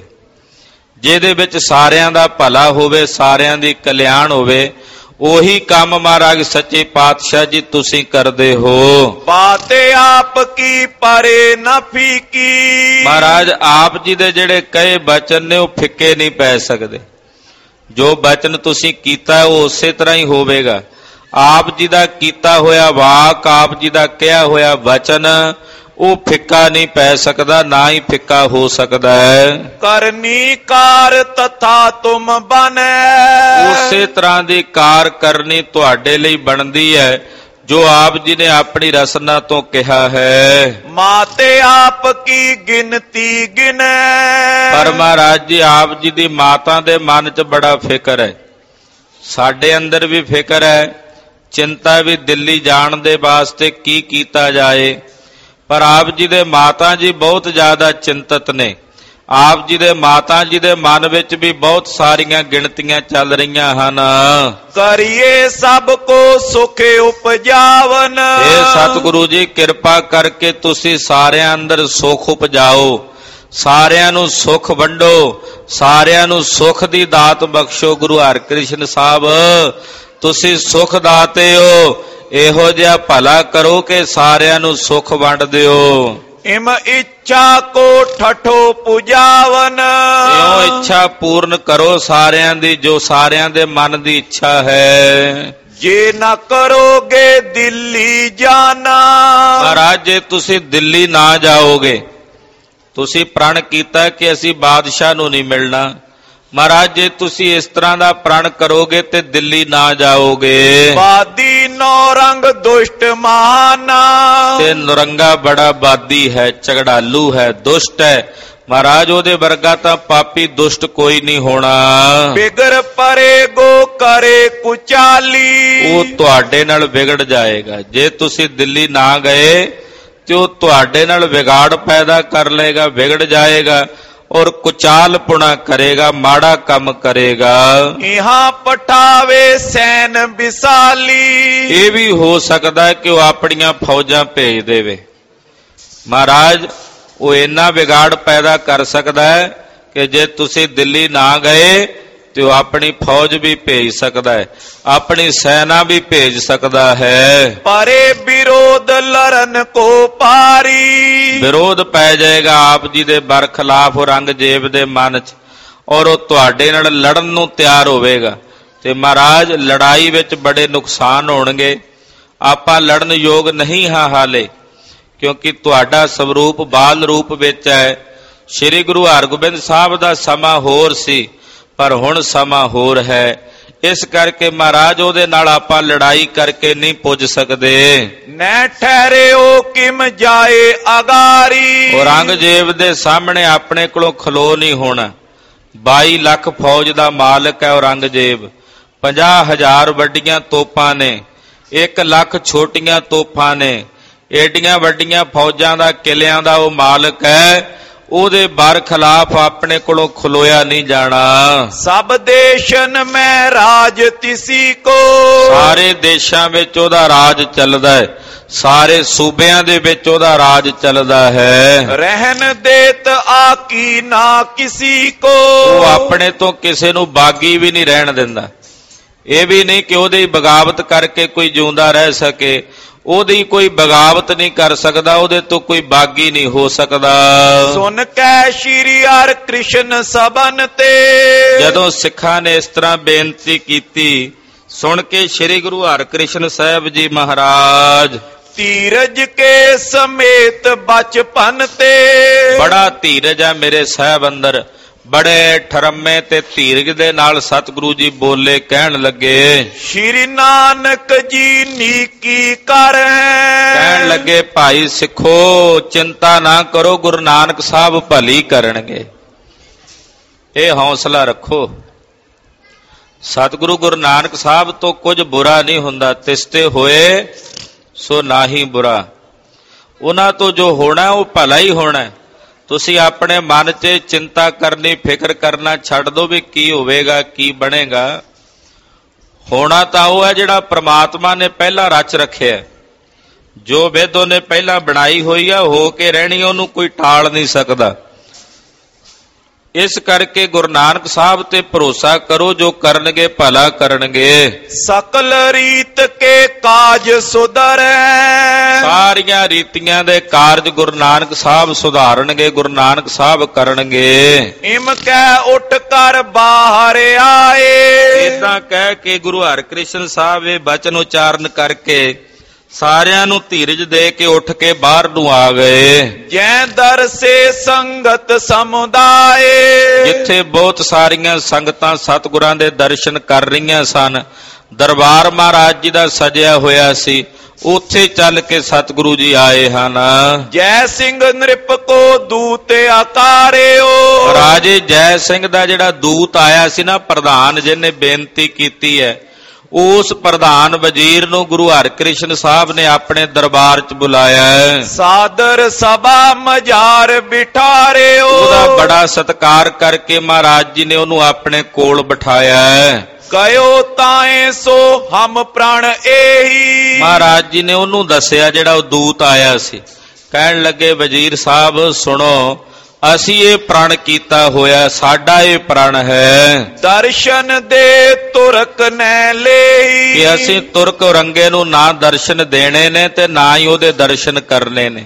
ਜਿਹਦੇ ਵਿੱਚ ਸਾਰਿਆਂ ਦਾ ਭਲਾ ਹੋਵੇ, ਸਾਰਿਆਂ ਦੀ ਕਲਿਆਣ ਹੋਵੇ, ਉਹੀ ਕੰਮ ਮਹਾਰਾਜ ਸੱਚੇ ਪਾਤਸ਼ਾਹ ਜੀ ਤੁਸੀਂ ਕਰਦੇ ਹੋ। ਬਾਤੇ ਆਪ ਕੀ ਪਰੇ ਨਾ ਫੀਕੀ। ਮਹਾਰਾਜ ਆਪ ਜੀ ਦੇ ਜਿਹੜੇ ਕਹੇ ਬਚਨ ਨੇ ਉਹ ਫਿੱਕੇ ਨਹੀਂ ਪੈ ਸਕਦੇ। ਜੋ ਬਚਨ ਤੁਸੀਂ ਕੀਤਾ ਉਹ ਉਸੇ ਤਰ੍ਹਾਂ ਹੀ ਹੋਵੇਗਾ। ਆਪ ਜੀ ਦਾ ਕੀਤਾ ਹੋਇਆ ਵਾਕ, ਆਪ ਜੀ ਦਾ ਕਿਹਾ ਹੋਇਆ ਵਚਨ, ਉਹ ਫਿੱਕਾ ਨਹੀਂ ਪੈ ਸਕਦਾ, ਨਾ ਹੀ ਫਿੱਕਾ ਹੋ ਸਕਦਾ ਹੈ। ਕਰਨੀ ਕਾਰ ਤਥਾ ਤੁਮ ਬਨੈ। ਉਸੇ ਤਰ੍ਹਾਂ ਦੀ ਕਾਰ ਕਰਨੀ ਤੁਹਾਡੇ ਲਈ ਬਣਦੀ ਹੈ ਜੋ ਆਪ ਜੀ ਨੇ ਆਪਣੀ ਰਸਨਾ ਤੋਂ ਕਿਹਾ ਹੈ। ਮਾਤੇ ਆਪ ਕੀ ਗਿਣਤੀ ਗਿਨੈ। ਪਰ ਮਹਾਰਾਜ ਜੀ ਆਪ ਜੀ ਦੀ ਮਾਤਾ ਦੇ ਮਨ 'ਚ ਬੜਾ ਫਿਕਰ ਹੈ, ਸਾਡੇ ਅੰਦਰ ਵੀ ਫਿਕਰ ਹੈ, ਚਿੰਤਾ ਵੀ ਦਿੱਲੀ ਜਾਣ ਦੇ ਵਾਸਤੇ ਕੀ ਕੀਤਾ ਜਾਏ। ਪਰ ਆਪ ਜੀ ਦੇ ਮਾਤਾ ਜੀ ਬਹੁਤ ਜ਼ਿਆਦਾ ਚਿੰਤਤ ਨੇ। ਆਪ ਜੀ ਦੇ ਮਾਤਾ ਜੀ ਦੇ ਮਨ ਵਿੱਚ ਵੀ ਬਹੁਤ ਸਾਰੀਆਂ ਗਿਣਤੀਆਂ ਚੱਲ ਰਹੀਆਂ ਹਨ। ਕਰੀਏ ਸਭ ਕੋ ਸੁਖ ਉਪਜਾਵਨ। ਇਹ ਸਤਿਗੁਰੂ ਜੀ ਕਿਰਪਾ ਕਰਕੇ ਤੁਸੀਂ ਸਾਰਿਆਂ ਅੰਦਰ ਸੁਖ ਉਪਜਾਓ, ਸਾਰਿਆਂ ਨੂੰ ਸੁਖ ਵੰਡੋ, ਸਾਰਿਆਂ ਨੂੰ ਸੁਖ ਦੀ ਦਾਤ ਬਖਸ਼ੋ। ਗੁਰੂ ਹਰਿਕ੍ਰਿਸ਼ਨ ਸਾਹਿਬ ਤੁਸੀਂ ਸੁਖ ਦਾਤੇ ਹੋ, ਇਹੋ ਜਿਹਾ ਭਲਾ ਕਰੋ ਕਿ ਸਾਰਿਆਂ ਨੂੰ ਸੁਖ ਵੰਡ ਦਿਓ। ਇਮ ਇੱਛਾ ਕੋ ਠਠੋ ਪੁਜਾਵਨ। ਇਉਂ ਇੱਛਾ ਪੂਰਨ ਕਰੋ ਸਾਰਿਆਂ ਦੀ, ਜੋ ਸਾਰਿਆਂ ਦੇ ਮਨ ਦੀ ਇੱਛਾ ਹੈ। ਜੇ ਨਾ ਕਰੋਗੇ ਦਿੱਲੀ ਜਾਣਾ। ਮਹਾਰਾਜ ਜੇ ਤੁਸੀਂ ਦਿੱਲੀ ਨਾ ਜਾਓਗੇ, ਤੁਸੀਂ ਪ੍ਰਣ ਕੀਤਾ ਕਿ ਅਸੀਂ ਬਾਦਸ਼ਾਹ ਨੂੰ ਨਹੀਂ ਮਿਲਣਾ। ਮਹਾਰਾਜ ਜੇ ਤੁਸੀਂ ਇਸ ਤਰ੍ਹਾਂ ਦਾ ਪ੍ਰਣ ਕਰੋਗੇ ਤੇ ਦਿੱਲੀ ਨਾ ਜਾਓਗੇ। ਬਾਦੀ ਨੌ ਰੰਗ ਦੁਸ਼ਟ ਮਾਨਾ। ਤੇ ਨਰੰਗਾ ਬੜਾ ਬਾਦੀ ਹੈ, ਝਗੜਾਲੂ ਹੈ, ਦੁਸ਼ਟ ਹੈ। ਮਹਾਰਾਜ ਉਹਦੇ ਵਰਗਾ ਤਾਂ ਪਾਪੀ ਦੁਸ਼ਟ ਕੋਈ ਨਹੀਂ ਹੋਣਾ। ਬਿਗੜ ਪਰੇ ਗੋ ਕਰੇ ਕੁਚਾਲੀ। ਉਹ ਤੁਹਾਡੇ ਨਾਲ ਵਿਗੜ ਜਾਏਗਾ। ਜੇ ਤੁਸੀਂ ਦਿੱਲੀ ਨਾ ਗਏ ਤੇ ਉਹ ਤੁਹਾਡੇ ਨਾਲ ਵਿਗਾੜ ਪੈਦਾ ਕਰ ਲਏਗਾ, ਵਿਗੜ ਜਾਏਗਾ ਔਰ ਕੁਚਾਲਪੁਣਾ ਕਰੇਗਾ, ਮਾੜਾ ਕੰਮ ਕਰੇਗਾ। ਇਹਾਂ ਪਠਾਵੇ ਸੈਨ ਵਿਸਾਲੀ। ਇਹ ਵੀ ਹੋ ਸਕਦਾ ਹੈ ਕਿ ਉਹ ਆਪਣੀਆਂ ਫੌਜਾਂ ਭੇਜ ਦੇਵੇ। ਮਹਾਰਾਜ ਉਹ ਇੰਨਾ ਵਿਗਾੜ ਪੈਦਾ ਕਰ ਸਕਦਾ ਹੈ ਕਿ ਜੇ ਤੁਸੀਂ ਦਿੱਲੀ ਨਾ ਗਏ ਤੇ ਉਹ ਆਪਣੀ ਫੌਜ ਵੀ ਭੇਜ ਸਕਦਾ ਹੈ, ਆਪਣੀ ਸੈਨਾ ਵੀ ਭੇਜ ਸਕਦਾ ਹੈ। ਪਰੇ ਵਿਰੋਧ ਲਰਨ ਕੋ ਪਾਰੀ। ਵਿਰੋਧ ਪੈ ਜਾਏਗਾ ਆਪ ਜੀ ਦੇ ਬਰਖਲਾਫ ਔਰੰਗਜ਼ੇਬ ਦੇ ਮਨ 'ਚ, ਔਰ ਉਹ ਤੁਹਾਡੇ ਨਾਲ ਲੜਨ ਨੂੰ ਤਿਆਰ ਹੋਵੇਗਾ। ਤੇ ਮਹਾਰਾਜ ਲੜਾਈ ਵਿੱਚ ਬੜੇ ਨੁਕਸਾਨ ਹੋਣਗੇ। ਆਪਾਂ ਲੜਨ ਯੋਗ ਨਹੀਂ ਹਾਂ ਹਾਲੇ, ਕਿਉਂਕਿ ਤੁਹਾਡਾ ਸਵਰੂਪ ਬਾਲ ਰੂਪ ਵਿੱਚ ਹੈ। ਸ੍ਰੀ ਗੁਰੂ ਹਰਗੋਬਿੰਦ ਸਾਹਿਬ ਦਾ ਸਮਾਂ ਹੋਰ ਸੀ, ਪਰ ਹੁਣ ਸਮਾਂ ਹੋਰ ਹੈ। ਇਸ ਕਰਕੇ ਮਹਾਰਾਜ ਉਹਦੇ ਨਾਲ ਆਪਾਂ ਲੜਾਈ ਕਰਕੇ ਨਹੀਂ ਪੁੱਜ ਸਕਦੇ। ਨੈ ਠਹਿਰਿਓ ਕਿਮ ਜਾਏ ਅਗਾਰੀ। ਔਰੰਗਜ਼ੇਬ ਦੇ ਸਾਹਮਣੇ ਆਪਣੇ ਕੋਲੋਂ ਖਲੋ ਨਹੀਂ ਹੋਣਾ। 22 ਲੱਖ ਫੌਜ ਦਾ ਮਾਲਕ ਹੈ ਔਰੰਗਜ਼ੇਬ। 50,000 ਵੱਡੀਆਂ ਤੋਪਾਂ ਨੇ, 1 ਲੱਖ ਛੋਟੀਆਂ ਤੋਪਾਂ ਨੇ। ਏਡੀਆਂ ਵੱਡੀਆਂ ਫੌਜਾਂ ਦਾ, ਕਿਲਿਆਂ ਦਾ ਉਹ ਮਾਲਕ ਹੈ। ਉਹਦੇ ਬਰਖਲਾਫ ਆਪਣੇ ਕੋਲੋਂ ਖਲੋਇਆ ਨਹੀਂ ਜਾਣਾ। ਸਭ ਦੇਸ਼ਨ ਮੈਂ ਰਾਜ ਤਿਸੀ ਕੋ। ਸਾਰੇ ਦੇਸ਼ਾਂ ਵਿੱਚ ਉਹਦਾ ਰਾਜ ਚੱਲਦਾ ਹੈ, ਸਾਰੇ ਸੂਬਿਆਂ ਦੇ ਵਿੱਚ ਉਹਦਾ ਰਾਜ ਚੱਲਦਾ ਹੈ। ਰਹਿਣ ਦੇਤ ਆਕੀ ਨਾ ਕਿਸੀ ਕੋ। ਉਹ ਆਪਣੇ ਤੋਂ ਕਿਸੇ ਨੂੰ ਬਾਗੀ ਵੀ ਨਹੀਂ ਰਹਿਣ ਦਿੰਦਾ। ਇਹ ਵੀ ਨਹੀਂ ਕਿ ਉਹਦੀ ਬਗਾਵਤ ਕਰਕੇ ਕੋਈ ਜਿਉਂਦਾ ਰਹਿ ਸਕੇ। ਉਹਦੀ ਕੋਈ ਬਗਾਵਤ ਨਹੀਂ ਕਰ ਸਕਦਾ, ਉਹਦੇ ਤੋਂ ਕੋਈ ਬਾਗੀ ਨਹੀਂ ਹੋ ਸਕਦਾ। ਸੁਨ ਕੈ ਸ਼੍ਰੀ ਹਰਿ ਕ੍ਰਿਸ਼ਨ ਸਭਨ ਤੇ। ਜਦੋਂ ਸਿੱਖਾਂ ਨੇ ਇਸ ਤਰ੍ਹਾਂ ਬੇਨਤੀ ਕੀਤੀ, ਸੁਣ ਕੇ ਸ੍ਰੀ ਗੁਰੂ ਹਰਿਕ੍ਰਿਸ਼ਨ ਸਾਹਿਬ ਜੀ ਮਹਾਰਾਜ ਧੀਰਜ ਕੇ ਸਮੇਤ ਬਚਪਨ ਤੇ। ਬੜਾ ਧੀਰਜ ਹੈ ਮੇਰੇ ਸਾਹਿਬ ਅੰਦਰ, ਬੜੇ ਠਰਮੇ ਤੇ ਧੀਰਜ ਦੇ ਨਾਲ ਸਤਿਗੁਰੂ ਜੀ ਬੋਲੇ, ਕਹਿਣ ਲੱਗੇ ਸ਼੍ਰੀ ਨਾਨਕ ਜੀ ਨੀਕੀ ਕਰ ਹੈ। ਕਹਿਣ ਲੱਗੇ ਭਾਈ ਸਿੱਖੋ ਚਿੰਤਾ ਨਾ ਕਰੋ, ਗੁਰੂ ਨਾਨਕ ਸਾਹਿਬ ਭਲੀ ਕਰਨਗੇ। ਇਹ ਹੌਸਲਾ ਰੱਖੋ। ਸਤਿਗੁਰੂ ਗੁਰੂ ਨਾਨਕ ਸਾਹਿਬ ਤੋਂ ਕੁਝ ਬੁਰਾ ਨਹੀਂ ਹੁੰਦਾ। ਤਿਸਤੇ ਹੋਏ ਸੋ ਨਾਹੀ ਬੁਰਾ। ਉਹਨਾਂ ਤੋਂ ਜੋ ਹੋਣਾ ਉਹ ਭਲਾ ਹੀ ਹੋਣਾ। ਤੁਸੀਂ ਆਪਣੇ ਮਨ 'ਚ ਚਿੰਤਾ ਕਰਨੀ, ਫਿਕਰ ਕਰਨਾ ਛੱਡ ਦਿਓ ਵੀ ਕੀ ਹੋਵੇਗਾ, ਕੀ ਬਣੇਗਾ। ਹੋਣਾ ਤਾਂ ਉਹ ਹੈ ਜਿਹੜਾ ਪ੍ਰਮਾਤਮਾ ਨੇ ਪਹਿਲਾਂ ਰਚ ਰੱਖਿਆ। ਜੋ ਵਿਧ ਉਹਨੇ ਪਹਿਲਾਂ ਬਣਾਈ ਹੋਈ ਆ, ਹੋ ਕੇ ਰਹਿਣੀ, ਉਹਨੂੰ ਕੋਈ ਟਾਲ ਨਹੀਂ ਸਕਦਾ। ਇਸ ਕਰਕੇ ਗੁਰੂ ਨਾਨਕ ਸਾਹਿਬ ਤੇ ਭਰੋਸਾ ਕਰੋ, ਜੋ ਕਰਨਗੇ ਭਲਾ ਕਰਨਗੇ। ਸਕਲ ਰੀਤ ਕੇ ਕਾਜ ਸੁਧਰੈ। ਸਾਰੀਆਂ ਰੀਤੀਆਂ ਦੇ ਕਾਰਜ ਗੁਰੂ ਨਾਨਕ ਸਾਹਿਬ ਸੁਧਾਰਨਗੇ, ਗੁਰੂ ਨਾਨਕ ਸਾਹਿਬ ਕਰਨਗੇ। ਇਮ ਕਹਿ ਉੱਠ ਕਰ ਬਾਹਰ ਆਏ। ਇਦਾਂ ਕਹਿ ਕੇ ਗੁਰੂ ਹਰਿਕ੍ਰਿਸ਼ਨ ਸਾਹਿਬ ਇਹ ਬਚਨ ਉਚਾਰਨ ਕਰਕੇ ਸਾਰਿਆਂ ਨੂੰ ਧੀਰਜ ਦੇ ਕੇ ਉੱਠ ਕੇ ਬਾਹਰ ਨੂੰ ਆ ਗਏ। ਜੈ ਦਰਸੇ ਸੰਗਤ ਸਮੁਦਾਏ। ਜਿੱਥੇ ਬਹੁਤ ਸਾਰੀਆਂ ਸੰਗਤਾਂ ਸਤਿਗੁਰਾਂ ਦੇ ਦਰਸ਼ਨ ਕਰ ਰਹੀਆਂ ਸਨ, ਦਰਬਾਰ ਮਹਾਰਾਜ ਜੀ ਦਾ ਸਜਿਆ ਹੋਇਆ ਸੀ, ਉੱਥੇ ਚੱਲ ਕੇ ਸਤਿਗੁਰੂ ਜੀ ਆਏ ਹਨ। ਜੈ ਸਿੰਘ ਨ੍ਰਿਪ ਕੋ ਦੂਤ ਆਕਾਰਿਓ। ਰਾਜੇ ਜੈ ਸਿੰਘ ਦਾ ਜਿਹੜਾ ਦੂਤ ਆਇਆ ਸੀ ਨਾ, ਪ੍ਰਧਾਨ, ਜਿਹਨੇ ਬੇਨਤੀ ਕੀਤੀ ਹੈ, ਉਸ ਪ੍ਰਧਾਨ ਵਜ਼ੀਰ ਨੂੰ ਗੁਰੂ ਹਰਿਕ੍ਰਿਸ਼ਨ ਸਾਹਿਬ ਨੇ ਆਪਣੇ ਦਰਬਾਰ 'ਚ ਬੁਲਾਇਆ। ਸਾਦਰ ਸਭਾ ਮਝਾਰ ਬਿਠਾਰਿਓ। ਉਹਦਾ ਬੜਾ ਸਤਿਕਾਰ ਕਰਕੇ ਮਹਾਰਾਜ ਜੀ ਨੇ ਉਹਨੂੰ ਆਪਣੇ ਕੋਲ ਬਿਠਾਇਆ। ਗਇਓ ਤਾਏ ਸੋ ਹਮ ਪ੍ਰਾਣ ਏਹੀ। ਮਹਾਰਾਜ ਜੀ ਨੇ ਉਹਨੂੰ ਦੱਸਿਆ ਜਿਹੜਾ ਉਹ ਦੂਤ ਆਇਆ ਸੀ। ਕਹਿਣ ਲੱਗੇ ਵਜ਼ੀਰ ਸਾਹਿਬ ਸੁਣੋ, ਅਸੀਂ ਇਹ ਪ੍ਰਣ ਕੀਤਾ ਹੋਇਆ, ਸਾਡਾ ਇਹ ਪ੍ਰਣ ਹੈ। ਦਰਸ਼ਨ ਦੇ ਤੁਰਕ ਨੈ ਲਈ। ਕਿ ਅਸੀਂ ਤੁਰਕ ਔਰੰਗੇ ਨੂੰ ਨਾ ਦਰਸ਼ਨ ਦੇਣੇ ਨੇ ਤੇ ਨਾ ਹੀ ਉਹਦੇ ਦਰਸ਼ਨ ਕਰਨੇ ਨੇ।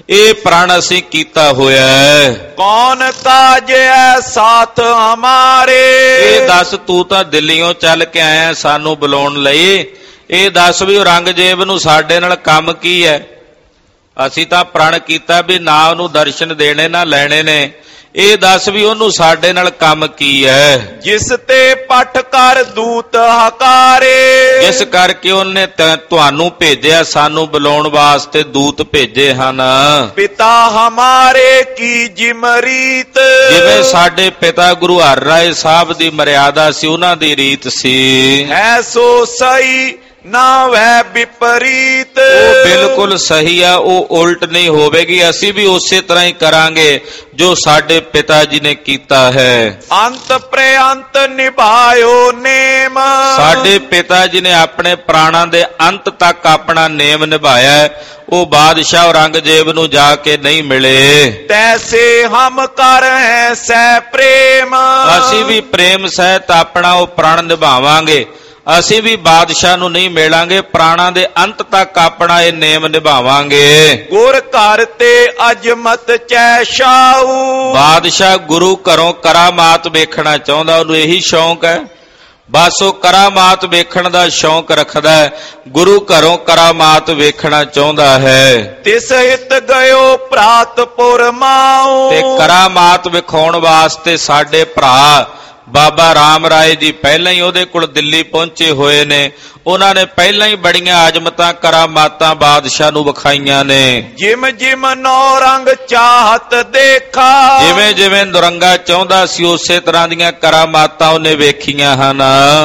ਇਹ ਪ੍ਰਣ ਅਸੀਂ ਕੀਤਾ ਹੋਇਆ ਹੈ। ਕੌਣ ਕਾਜੈ ਸਾਥ ਹਮਾਰੇ। ਇਹ ਦੱਸ ਤੂੰ ਤਾਂ ਦਿੱਲੀੋਂ ਚੱਲ ਕੇ ਆਇਆ ਸਾਨੂੰ ਬੁਲਾਉਣ ਲਈ, ਇਹ ਦੱਸ ਵੀ ਔਰੰਗਜ਼ੇਬ ਨੂੰ ਸਾਡੇ ਨਾਲ ਕੰਮ ਕੀ ਹੈ। ਅਸੀਂ ਤਾਂ ਪ੍ਰਣ ਕੀਤਾ ਵੀ ਨਾ ਉਹਨੂੰ ਦਰਸ਼ਨ ਦੇਣੇ ਨਾ ਲੈਣੇ ਨੇ, ਇਹ ਦੱਸ ਵੀ ਉਹਨੂੰ ਸਾਡੇ ਨਾਲ ਕੰਮ ਕੀ ਹੈ। ਜਿਸ ਤੇ ਪਟ ਕਰ ਦੂਤ ਹਕਾਰੇ। ਇਸ ਕਰਕੇ ਉਹਨੇ ਤੁਹਾਨੂੰ ਭੇਜਿਆ, ਸਾਨੂੰ ਬੁਲਾਉਣ ਵਾਸਤੇ ਦੂਤ ਭੇਜੇ ਹਨ। ਪਿਤਾ ਹਮਾਰੇ ਕੀ ਜਿਮਰੀਤ। ਜਿਵੇਂ ਸਾਡੇ ਪਿਤਾ ਗੁਰੂ ਹਰਿ ਰਾਏ ਸਾਹਿਬ ਦੀ ਮਰਿਆਦਾ ਸੀ, ਉਹਨਾਂ ਦੀ ਰੀਤ ਸੀ। ਹੈ ਸੋ ਸਹੀ ਨਾ ਵੈ ਵਿਪਰੀਤ। ਉਹ ਬਿਲਕੁਲ ਸਹੀ ਆ, ਉਹ ਉਲਟ ਨਹੀਂ ਹੋਵੇਗੀ। ਅਸੀਂ ਵੀ ਉਸੇ ਤਰ੍ਹਾਂ ਹੀ ਕਰਾਂਗੇ ਜੋ ਸਾਡੇ ਪਿਤਾ ਜੀ ਨੇ ਕੀਤਾ ਹੈ। ਅੰਤ ਪ੍ਰੇਅੰਤ ਨਿਭਾਇਓ ਨੇਮ। ਸਾਡੇ ਪਿਤਾ ਜੀ ਨੇ ਆਪਣੇ ਪ੍ਰਾਣਾਂ ਦੇ ਅੰਤ ਤੱਕ ਆਪਣਾ ਨੇਮ ਨਿਭਾਇਆ। ਉਹ ਬਾਦਸ਼ਾਹ ਔਰੰਗਜ਼ੇਬ ਨੂੰ ਜਾ ਕੇ ਨਹੀਂ ਮਿਲੇ। ਤੈਸੇ ਹਮ ਕਰ ਹੈ ਸਹਿ ਪ੍ਰੇਮ। ਅਸੀਂ ਵੀ ਪ੍ਰੇਮ ਸਹਿਤ ਆਪਣਾ ਉਹ ਪ੍ਰਣ ਨਿਭਾਵਾਂਗੇ। ਅਸੀਂ ਵੀ ਬਾਦਸ਼ਾਹ ਨੂੰ ਨਹੀਂ ਮਿਲਾਂਗੇ, ਪ੍ਰਾਣਾਂ ਦੇ ਅੰਤ ਤੱਕ ਆਪਣਾ ਇਹ ਨੇਮ ਨਿਭਾਵਾਂਗੇ। ਗੁਰ ਘਰ ਤੇ ਅਜਮਤ ਚੈ ਸ਼ਾਹੂ। ਬਾਦਸ਼ਾਹ ਗੁਰੂ ਘਰੋਂ ਕਰਾਮਾਤ ਵੇਖਣਾ ਚਾਹੁੰਦਾ, ਉਹਨੂੰ ਇਹੀ ਸ਼ੌਂਕ ਹੈ। ਬਸ ਉਹ ਕਰਾਮਾਤ ਵੇਖਣ ਦਾ ਸ਼ੌਂਕ ਰੱਖਦਾ ਹੈ, ਗੁਰੂ ਘਰੋਂ ਕਰਾਮਾਤ ਵੇਖਣਾ ਚਾਹੁੰਦਾ ਹੈ। ਤਿਸ ਹਿਤ ਗਇਓ ਪ੍ਰਾਤਪੁਰ ਮਾਉ। ਤੇ ਕਰਾਮਾਤ ਵਿਖਾਉਣ ਵਾਸਤੇ ਸਾਡੇ ਭਰਾ ਬਾਬਾ ਰਾਮ ਰਾਏ ਜੀ ਪਹਿਲਾਂ ਹੀ ਉਹਦੇ ਕੋਲ ਦਿੱਲੀ ਪਹੁੰਚੇ ਹੋਏ ਨੇ। ਉਹਨਾਂ ਨੇ ਪਹਿਲਾਂ ਹੀ ਬੜੀਆਂ ਆਜਮਤਾਂ ਕਰਾਮਾਤਾਂ ਬਾਦਸ਼ਾਹ ਨੂੰ ਵਿਖਾਈਆਂ ਨੇ। ਜਿਮ ਜਿਮ ਨੌ ਰੰਗ ਚਾਹਤ ਦੇਖਾ। ਜਿਵੇਂ ਜਿਵੇਂ ਨੌਰੰਗਾ ਚਾਹੁੰਦਾ ਸੀ ਉਸੇ ਤਰ੍ਹਾਂ ਦੀਆਂ ਕਰਾਮਾਤਾਂ ਉਹਨੇ ਵੇਖੀਆਂ ਹਨ।